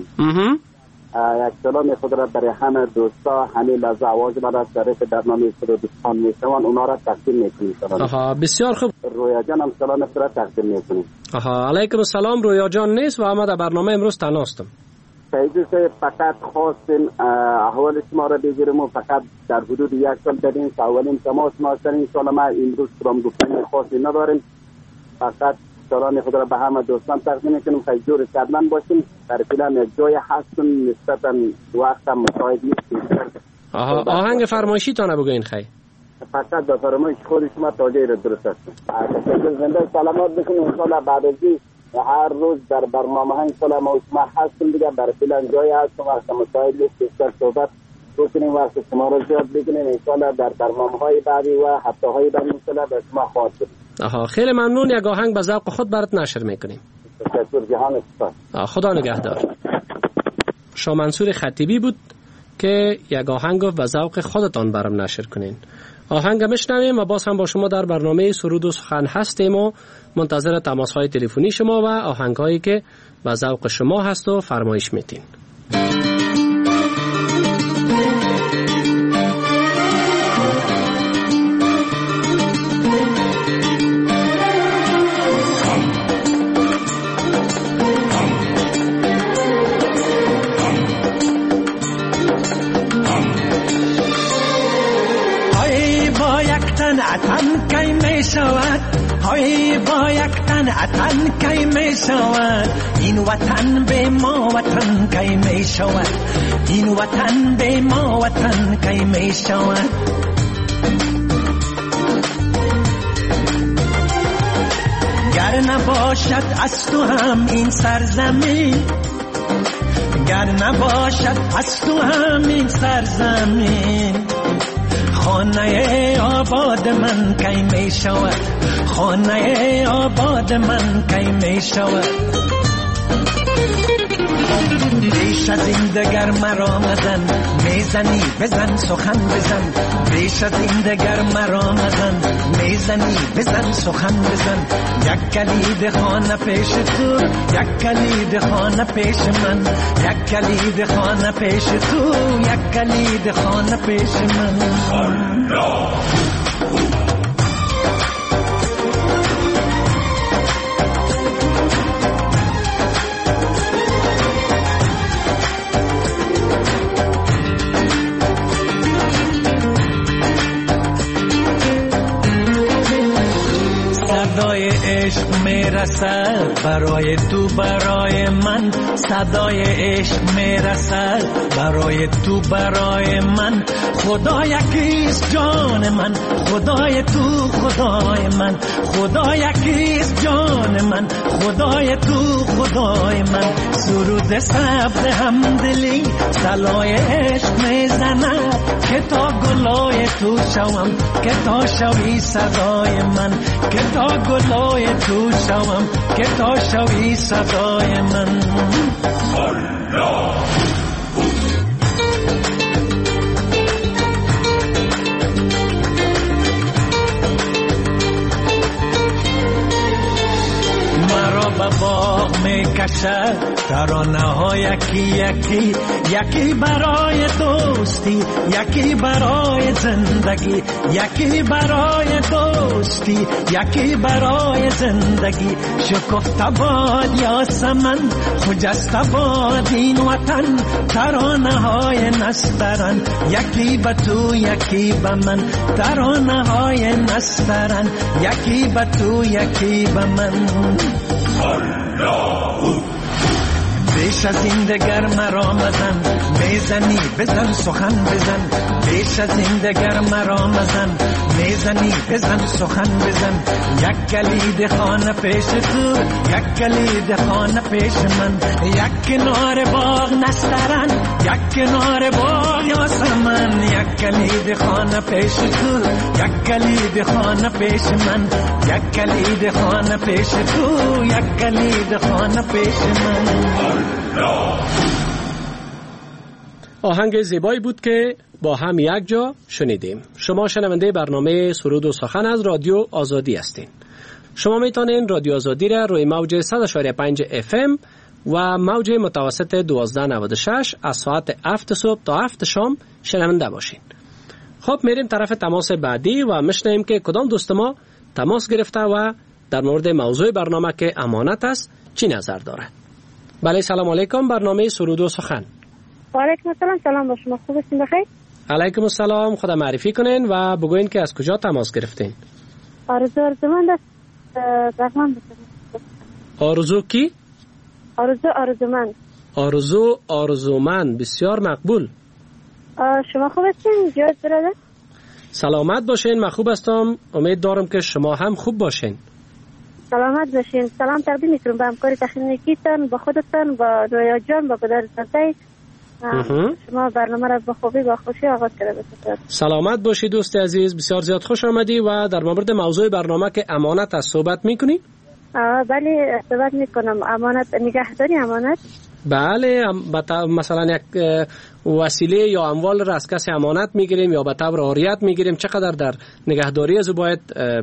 Speaker 11: یک سلام خود را برای همه دوستا همه لحظه آواز برای طریق برنامه سرودستان میشوان اونا را تقدیم میکنیم.
Speaker 6: آها بسیار خوب.
Speaker 11: رویا جان هم سلام را تقدیم میکنیم.
Speaker 6: آها علیکم السلام. رویا جان نیست و اما در برنامه امروز تنها هستم.
Speaker 11: فیضی صاحب فقط خواستیم احوال شما را بگیریم و فقط در حدود یک سال بدین اولین تماس ما شدیم. سال ما امروز فرام گفتن خاصی نداریم، فقط سلام خود را به همه دوستان تقدیم میکنیم. خیلی جور سعدمند باشیم. در فیلم یک جای هستم نسبتا وقت هم مساعد نیست.
Speaker 6: آها آهنگ فرمایشی تانه بگوین. خیلی
Speaker 11: فقط در فرمایش خود شما توجیه را درست هستیم. زنده سلامات بکنیم. انشاءالله بعد از این هر روز در برنامه های انشاءالله ما شما هستیم دیگه. در فیلم جای هستم وقت مساعد نیست بیشتر صحبت بکنیم، وقت شما را زیاد بکنیم. انشاءالله در برنامه های بعدی و هفته های بعدی انشاءالله به شما خواهد کنیم.
Speaker 6: آها خیلی ممنون. یک آهنگ به ذوق خود برات نشر میکنیم.
Speaker 11: تشکر جهان است.
Speaker 6: خدا نگهدار. شاه منصور خطیبی بود که یک آهنگ به ذوق خودتان برام نشر کنین. آهنگ میشنویم و باز هم با شما در برنامه سرود و سخن هستیم و منتظر تماس های تلفنی شما و آهنگ هایی که به ذوق شما هست و فرمایش میتین.
Speaker 12: اتن کی می شود های با یک تن اتن کی می شود این وطن به ما وطن کی می شود این وطن به ما وطن کی می شود گر نباشد از تو هم این سرزمین گر نباشد از تو هم این سرزمین خانه آباد من کی می شود خانه آباد من کی می شود بیش از این دگر مرا مزن میزنی بزن سخن بزن بیش از این دگر مرا مزن میزنی بزن سخن بزن یک کلید خانه پیش تو یک کلید خانه پیش من یک کلید خانه پیش تو یک کلید خانه پیش من الله صدای عشق میرسد برای تو برای من صدای عشق میرسد برای تو برای من خدا یکیست جان من خدای تو خدای من خدا یکیست جان من خدای تو خدای من سرود سبز همدلی سلای عشق میزند که تا گلای تو شوم که تا شوی صدای من که تا گلای تو شوم که تا شوی صدای من الله ترانه ها یکی یکی، یکی برای دوستی، یکی برای زندگی، یکی برای دوستی، یکی برای زندگی. شکفته باد یاسمن، خجسته باد این وطن، ترانه های نسترن، یکی به تو یکی به من، ترانه های نسترن، یکی به تو یکی به من. بیش از این دگر مرا مزن، میزنی بزن سخن بزن، بیش از این دگر مرا مزن، میزنی بزن سخن بزن. یک کلید خانه پیش تو، یک کلید خانه پیش من، یک کنار باغ نسترن، یک کنار باغ یاسمن. یک کلید خانه پیش تو، یک کلید خانه پیش من، یک کلید خانه پیش تو، یک کلید خانه پیش من.
Speaker 6: آهنگ زیبایی بود که با هم یک جا شنیدیم. شما شنونده برنامه سرود و سخن از رادیو آزادی هستین. شما میتونین رادیو آزادی را روی موج صد و شش و پنج اف ام و موج متوسط دوازده نود و شش از ساعت هفت صبح تا هفت شام شنونده باشین. خب میریم طرف تماس بعدی و میشنویم که کدام دوست ما تماس گرفته و در مورد موضوع برنامه که امانت است چی نظر داره. بله، سلام علیکم. برنامه سرود و سخن.
Speaker 13: و علیکم السلام. سلام با شما، خوب هستین؟ بخیر.
Speaker 6: علیکم السلام. خدا معرفی کنین و بگوین که از کجا تماس گرفتین.
Speaker 13: آرزو آرزومند است. برنامه
Speaker 6: آرزو کی؟
Speaker 13: آرزو آرزومند.
Speaker 6: آرزو آرزومند. بسیار مقبول.
Speaker 13: شما خوب هستین؟ جواد برادر.
Speaker 6: سلامت باشین. من خوب هستم. امید دارم که شما هم خوب باشین.
Speaker 13: سلامت باشین. سلام تقدیم میکنم به همکار تکنیکیتان، با خودتان، با رویا جان، با پدر سنتی. شما برنامه را با خوبی با خوشی آغاز کرده بسید.
Speaker 6: سلامت باشی دوست عزیز. بسیار زیاد خوش آمدی و در مورد موضوع برنامه که امانت است صحبت میکنی؟
Speaker 13: بله صحبت میکنم. امانت، نگهداری امانت.
Speaker 6: بله، مثلا یک وسیله یا اموال را از کسی امانت میگیریم یا به طور عاریت میگیریم، چقدر در نگهداری از باید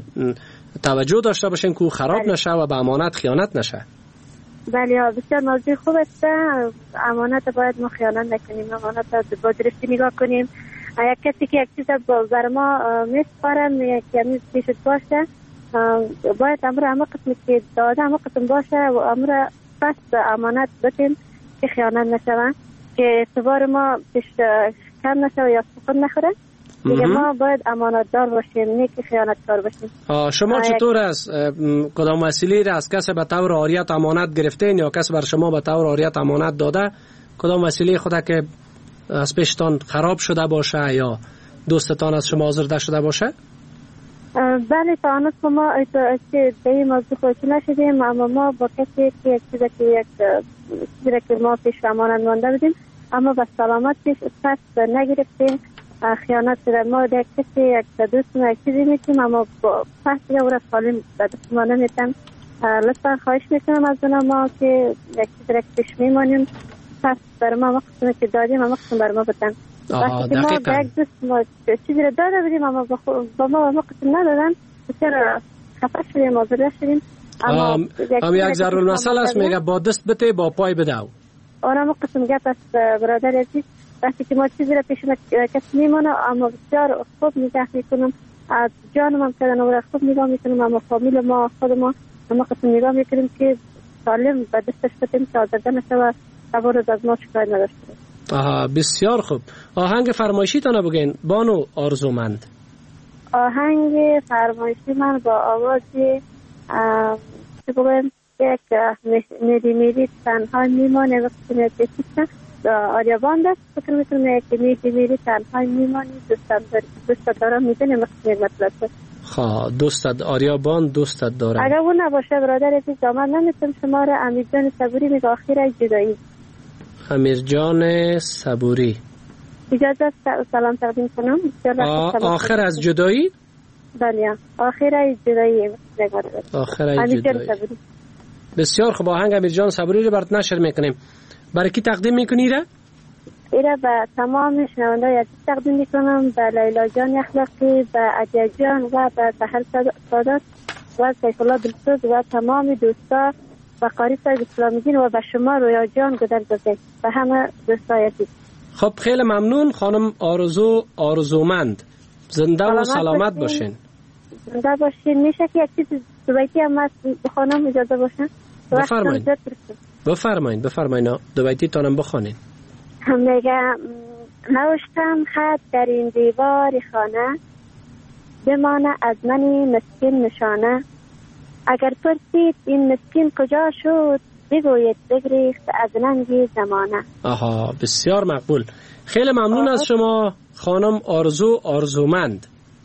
Speaker 6: توجه داشته باشیم که خراب بله. نشه و به امانت خیانت نشه.
Speaker 13: بله بسیار موضوع خوب است. امانت باید ما خیانت نکنیم، امانت با درستی نگاه کنیم. یک کسی که یک چیز بر ما میسپارن، یک کمی پیشت باشه، باید امر همه قسمی که داده همه قسم باشه و امر پس امانت بتیم که خیانت نشه، که اعتبار ما پیش کم نشه و یا سخن نخوره. دیگه ما باید امانتدار باشیم، نه که خیانتکار باشیم.
Speaker 6: شما چطور است؟ کدام وسیله را از کسی به طور عاریت امانت گرفتین یا کسی بر شما به طور عاریت امانت داده؟ کدام وسیله خود که از پیشتان خراب شده باشه یا دوستتان از شما آزرده شده باشه؟
Speaker 13: بله تا آنست ما به این موضوع خودشی نشدیم، اما ما با کسی که یک چیزی که یک چیزی که ما پیش امانت مانده بودیم اما به سلامت پیش پس نگرفتیم، خیانت شده. ما در کسی یک دوست ما یک چیزی میکنیم اما پس دیگه او را سالم به دست ما نمیتن. لطفا خواهش میکنم از اونا ما که یک چیزی را پیش میمانیم پس بر ما مقصد که دادیم اما مقصد بر ما بتن. وقتی که ما به یک دوست ما چیزی را داده بودیم اما با ما مقصد ندادن، بسیار خفه شدیم، آزرده شدیم.
Speaker 6: اما یک ضرور مسئله است، میگه با دست بته با پای بدو.
Speaker 13: آره مقصد گپ است برادر عزیز. وقتی که ما چیزی را پیش کسی میمانه اما بسیار خوب نگاه میکنم، از جانم هم کردن و خوب نگاه میکنم، اما فامیل ما خود ما اما قسم نگاه میکنیم که سالم به دستش بتیم که آزرده نشه و تبارز از ما شکایت نداشته.
Speaker 6: آها بسیار خوب. آهنگ فرمایشی تانه بگین بانو آرزومند.
Speaker 13: آهنگ فرمایشی من با آوازی چه بگویم یک میری میری تنها میمانه وقتی میرسید آریا باند است. فکر میکنم که میری میری تنها میمانی دوستت دارم میدونی مقصد مطلب است.
Speaker 6: خواه دوستت آریا باند دوستت دارم.
Speaker 13: اگر اون نباشه برادر عزیز دامن نمیتونم شما را امیر جان صبوری میگه آخر جدایی.
Speaker 6: امیر جان صبوری
Speaker 13: اجازه سلام تقدیم کنم.
Speaker 6: آخر از جدایی؟
Speaker 13: بله آخر جدایی.
Speaker 6: آخر جدایی. بسیار خوب. آهنگ امیر جان صبوری رو برات نشر میکنیم. برای کی تقدیم میکنی را؟
Speaker 13: ایره به تمام شنونده های تقدیم میکنم، به لیلا جان اخلاقی، به عدیه جان و به سهل سادات و سیف الله دلسوز و تمام دوستا و قاری صاحب اسلام دین و به شما رویا جان گذر داده و همه دوستای عزیز.
Speaker 6: خب خیلی ممنون خانم آرزو آرزومند، زنده و سلامت باشین.
Speaker 13: زنده باشین. میشه که یک چیز دوبیتی هم از بخوانم اجازه باشن؟
Speaker 6: بفرمایید بفرمایید بفرمایید دوبیتی تانم بخوانین.
Speaker 13: میگه نوشتم خط در این دیوار خانه، بمانه از منی مسکین نشانه. اگر پرسید این مسکین کجا شد، بگوید بگریخت از ننگی زمانه. آها
Speaker 6: بسیار مقبول. خیلی ممنون از شما خانم آرزو آرزومند.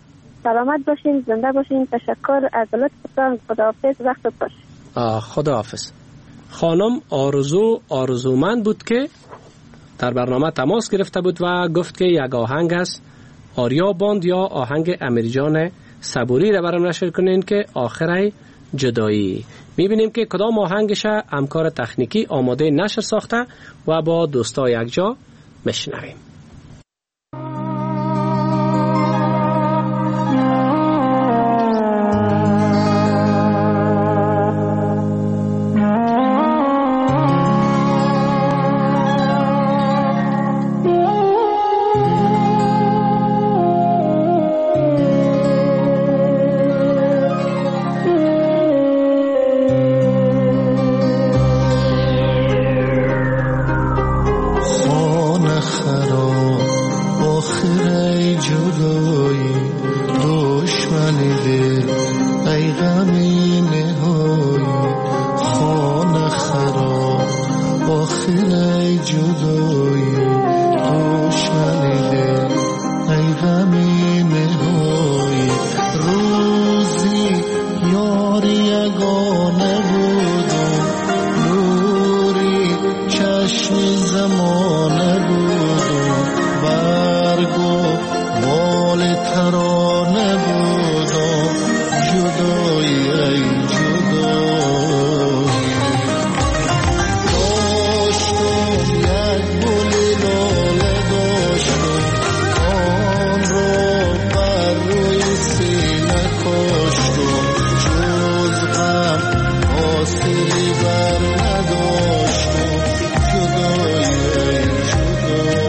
Speaker 13: سلامت باشین، زنده باشین. تشکر از لطفتان. خداحافظ. وقت باش.
Speaker 6: آه خداحافظ. خانم آرزو آرزومند بود که در برنامه تماس گرفته بود و گفت که یک آهنگ است آریا باند یا آهنگ امیرجان صبوری را برام نشر کنین که آخره جدایی. میبینیم که کدام آهنگش همکار تکنیکی آماده نشر ساخته و با دوستا یک جا میشنویم.
Speaker 8: Judoi, judoi.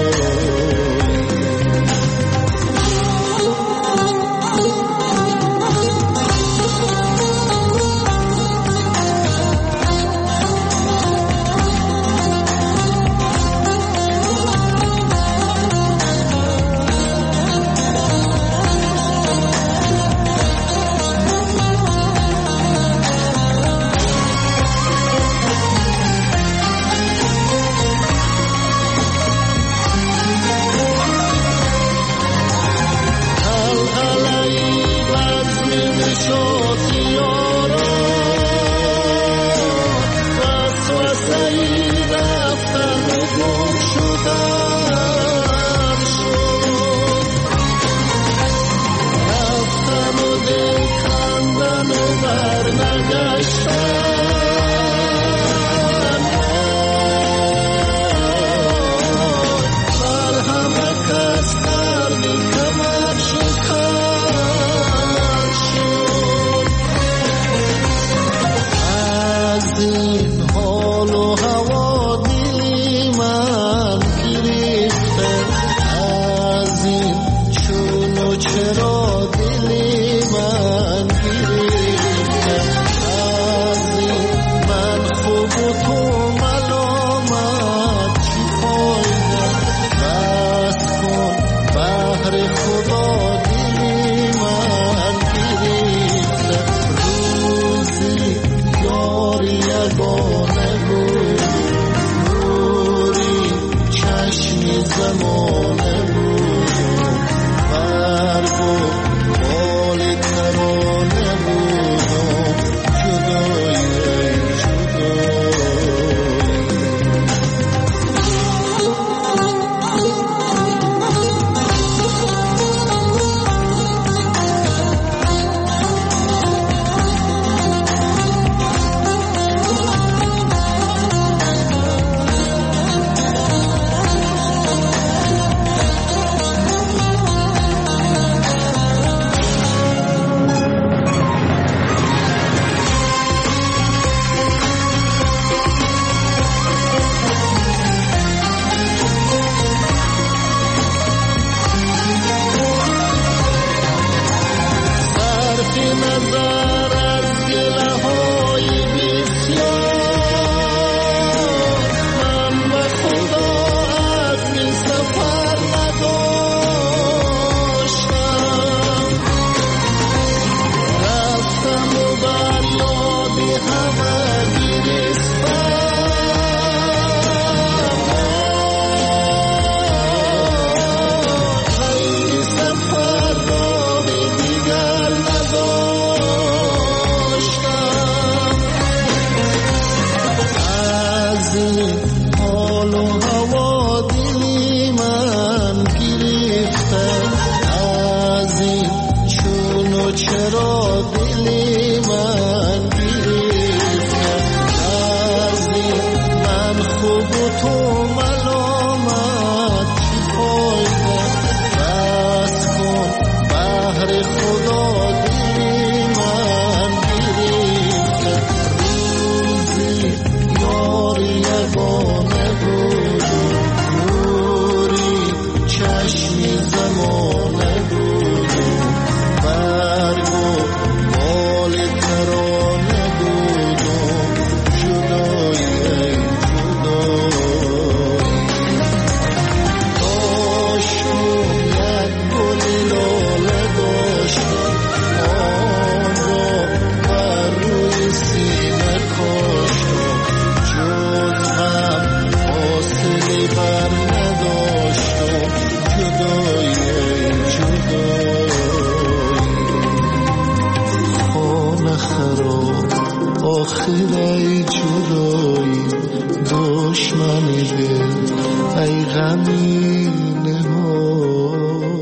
Speaker 8: غمینه ها.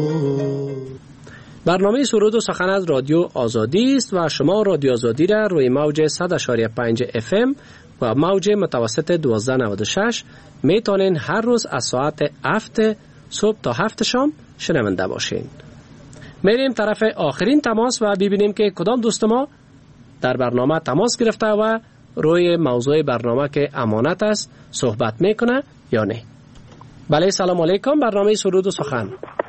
Speaker 6: برنامه سرود و سخن از رادیو آزادی است و شما رادیو آزادی را روی موج صد و پنج اف ام و موج متوسط دوازده نود و شش میتونین هر روز از ساعت هفت صبح تا هفت شام شنونده باشین. میریم طرف آخرین تماس و ببینیم که کدام دوست ما در برنامه تماس گرفته و روی موضوع برنامه که امانت است صحبت میکنه یا نه. بله سلام علیکم. برنامه سرود و سخن.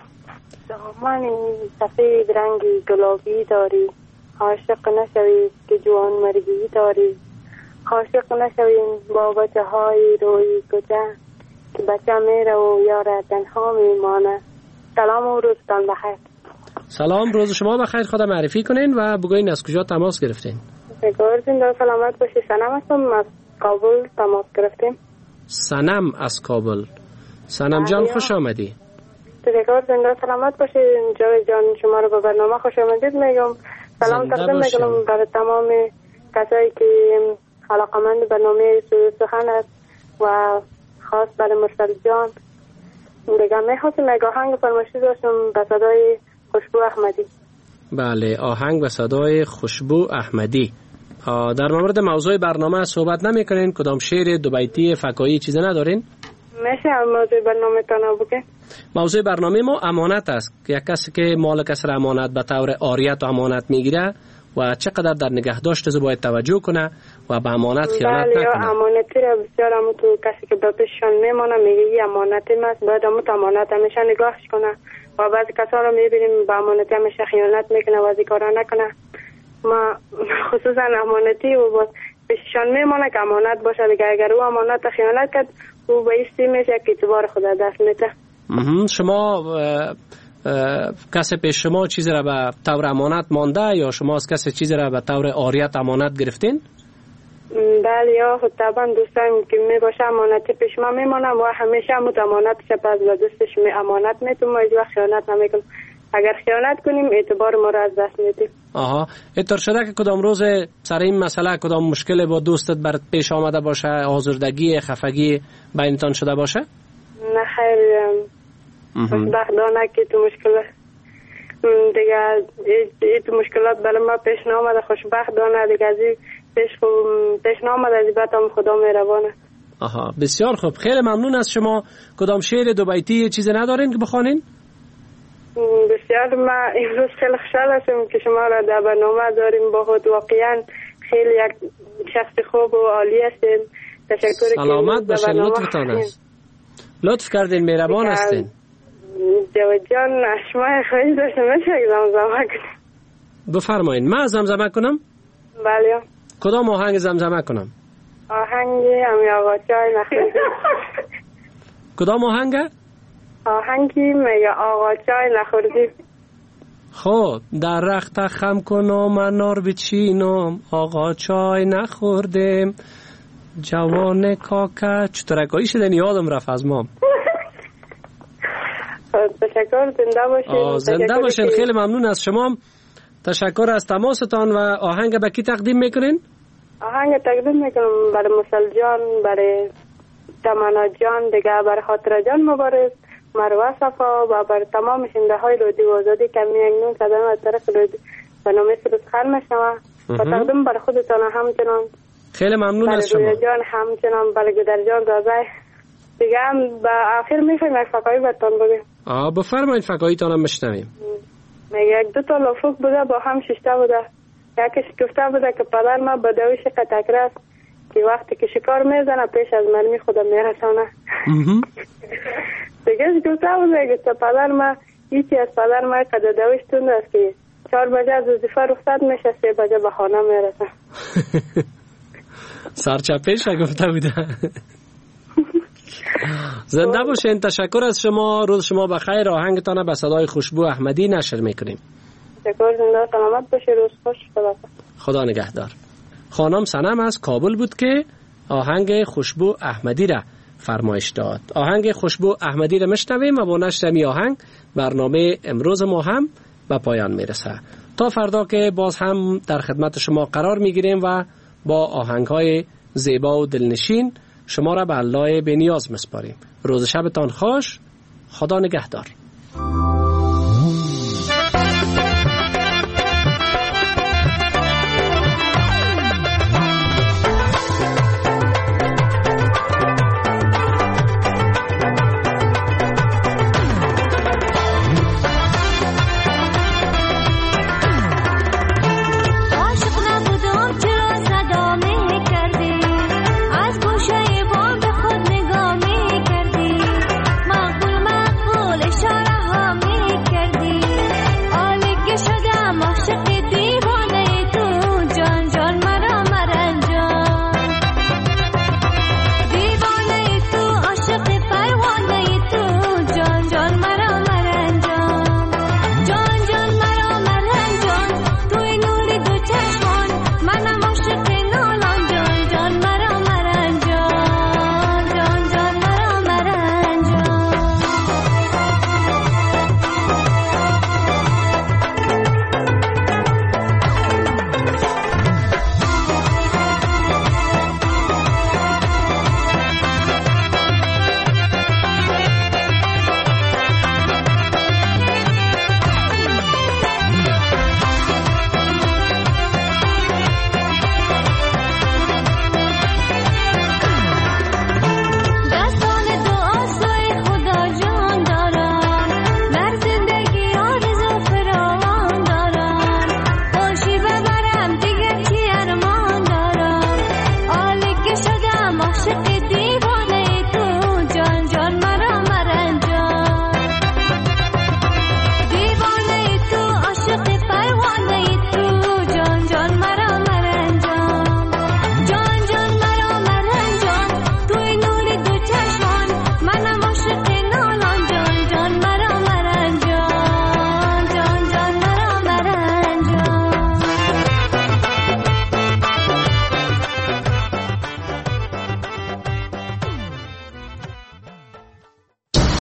Speaker 14: دامن سفید رنگی گلابی داری، عاشق نشوی که جوان مرگی داری، عاشق نشوین با بچه های روی کجا که بچه میره و یاره تنها میمانه. سلام و روزتان بخیر.
Speaker 6: سلام، روز شما بخیر. خدا معرفی کنین و بگوین از کجا تماس گرفتین؟
Speaker 14: بگوین زنده سلامت باشی. سنم هستم از کابل تماس گرفتیم.
Speaker 6: سنم از کابل. سنم جان خوش آمدی.
Speaker 14: بگوین زنده سلامت باشی. جاوید جان شما رو به برنامه خوش آمدید میگم. سلام تقدیم میکنم برای تمام کسایی که علاقمند برنامه سرود سخن است و خاص برای مرسل جان. دیگه میخواستم یک آهنگ فرمایشی داشتم به صدای خوشبو احمدی.
Speaker 6: بله، آهنگ به صدای خوشبو احمدی. در مورد موضوع برنامه صحبت نمی کنین؟ کدام شعر دو بیتی فکایی چیزی ندارین؟
Speaker 14: میشه موضوع برنامه تانو بگه؟
Speaker 6: موضوع برنامه ما امانت است. یک کسی که مال کسی را امانت به طور عاریت و امانت میگیره و چقدر در نگهداشت از باید توجه کنه و به امانت خیانت نکنه.
Speaker 14: بله، امانتی را بسیار همون تو کسی که به پیششان میمانه میگه این امانتی است، باید همون امانت همیشه نگاهش کنه و بعضی کسا رو میبینیم به امانتی همیشه خیانت میکنه و از این کارا نکنه. ما خصوصا امانتی و باید پیششان میمانه که امانت باشه دیگه. اگر او امانت خیانت کرد او به ایستی میشه که اعتبار خدا دست میده.
Speaker 6: شما کسی پیش شما چیزی را به طور امانت مانده یا شما از کسی چیزی را به طور عاریت امانت گرفتین؟
Speaker 14: بله، یا خود طبعا دوستان که می باشه امانتی پیش ما میمانم و همیشه همون امانتش پس به دوستش می امانت میتونم و هیچ وقت خیانت نمیکنم. اگر خیانت کنیم اعتبار ما را از دست میدیم.
Speaker 6: آها، اینطور شده که کدام روز سر این مسئله کدام مشکل با دوستت برات پیش آمده باشه، آزردگی خفگی بینتان شده باشه؟
Speaker 14: نه خیر، خوشبختانه که تو مشکل دیگه این مشکلات برای ما پیش نامده. خوشبختانه دیگه از این پیش پیش نامده، از این بعد هم خدا مهربانه.
Speaker 6: آها، بسیار خوب. خیلی ممنون از شما. کدام شعر دو بیتی چیزی ندارین که بخوانین؟
Speaker 14: بسیار. ما امروز خیلی خوشحال هستم که شما را در برنامه داریم. با خود واقعا خیلی یک شخص خوب و عالی هستین. تشکر.
Speaker 6: سلامت باشین. لطفتان است. لطف کردین، مهربان هستین.
Speaker 14: جواد جان شما خواهش داشته میشه زمزمه کنم؟
Speaker 6: بفرمایین. من زمزمه کنم؟
Speaker 14: بله.
Speaker 6: کدام آهنگ زمزمه کنم؟
Speaker 14: آهنگ همی آقا چای نخوردی.
Speaker 6: کدام آهنگ؟
Speaker 14: آهنگی میگه آقا چای نخوردی.
Speaker 6: خب در رخت خم کنم انار بچینم آقا چای نخوردیم جوان کاکا. چطورکایی شدن یادم رفت از مام.
Speaker 14: تشکر. زنده باشین.
Speaker 6: زنده باشین. خیلی ممنون از شما. تشکر از تماستان. و آهنگ به کی تقدیم میکنین؟
Speaker 14: آهنگ تقدیم میکنم برای مسل جان، برای تمنا جان، دیگه برای خاطر جان مبارز، مروه صفا و برای تمام شنده های رادیو آزادی که می اکنون صدای از طرف برنامه سرود سخن میشنوه و تقدیم برای خودتان همچنان.
Speaker 6: خیلی ممنون از شما.
Speaker 14: برای جان همچنان، برای گدر جان دازای دیگه هم به آخر میخوایم یک فقایی برتان بگیم.
Speaker 6: آه بفرمایید. فقاییتان هم مشنویم.
Speaker 14: میگه یک دو تا لفوک بوده با هم ششته بوده. یکیش گفته بوده که پدر ما به دوی قطعکره است که وقتی که شکار میزنه پیش از مرمی خودم میرسانه. دیگه گفته بوده که پدر ما هیچی از پدر ما قدر دویش تونده است که چهار بجه از وظیفه رخصت میشه، سه بجه به خانه میرسه.
Speaker 6: سرچپیش گفته بوده. زنده باشین. تشکر از شما. روز شما بخیر. آهنگتان به صدای خوشبو احمدی نشر میکنیم.
Speaker 14: تشکر. زنده سلامت باشه. روز خوش. خدا
Speaker 6: خدا نگهدار. خانم سنم از کابل بود که آهنگ خوشبو احمدی را فرمایش داد. آهنگ خوشبو احمدی را میشنویم و با نشر می آهنگ برنامه امروز ما هم به پایان میرسه. تا فردا که باز هم در خدمت شما قرار میگیریم و با آهنگ‌های زیبا و دلنشین شما را به الله بی نیاز مسپاریم. روز شبتان خوش. خدا نگهدار.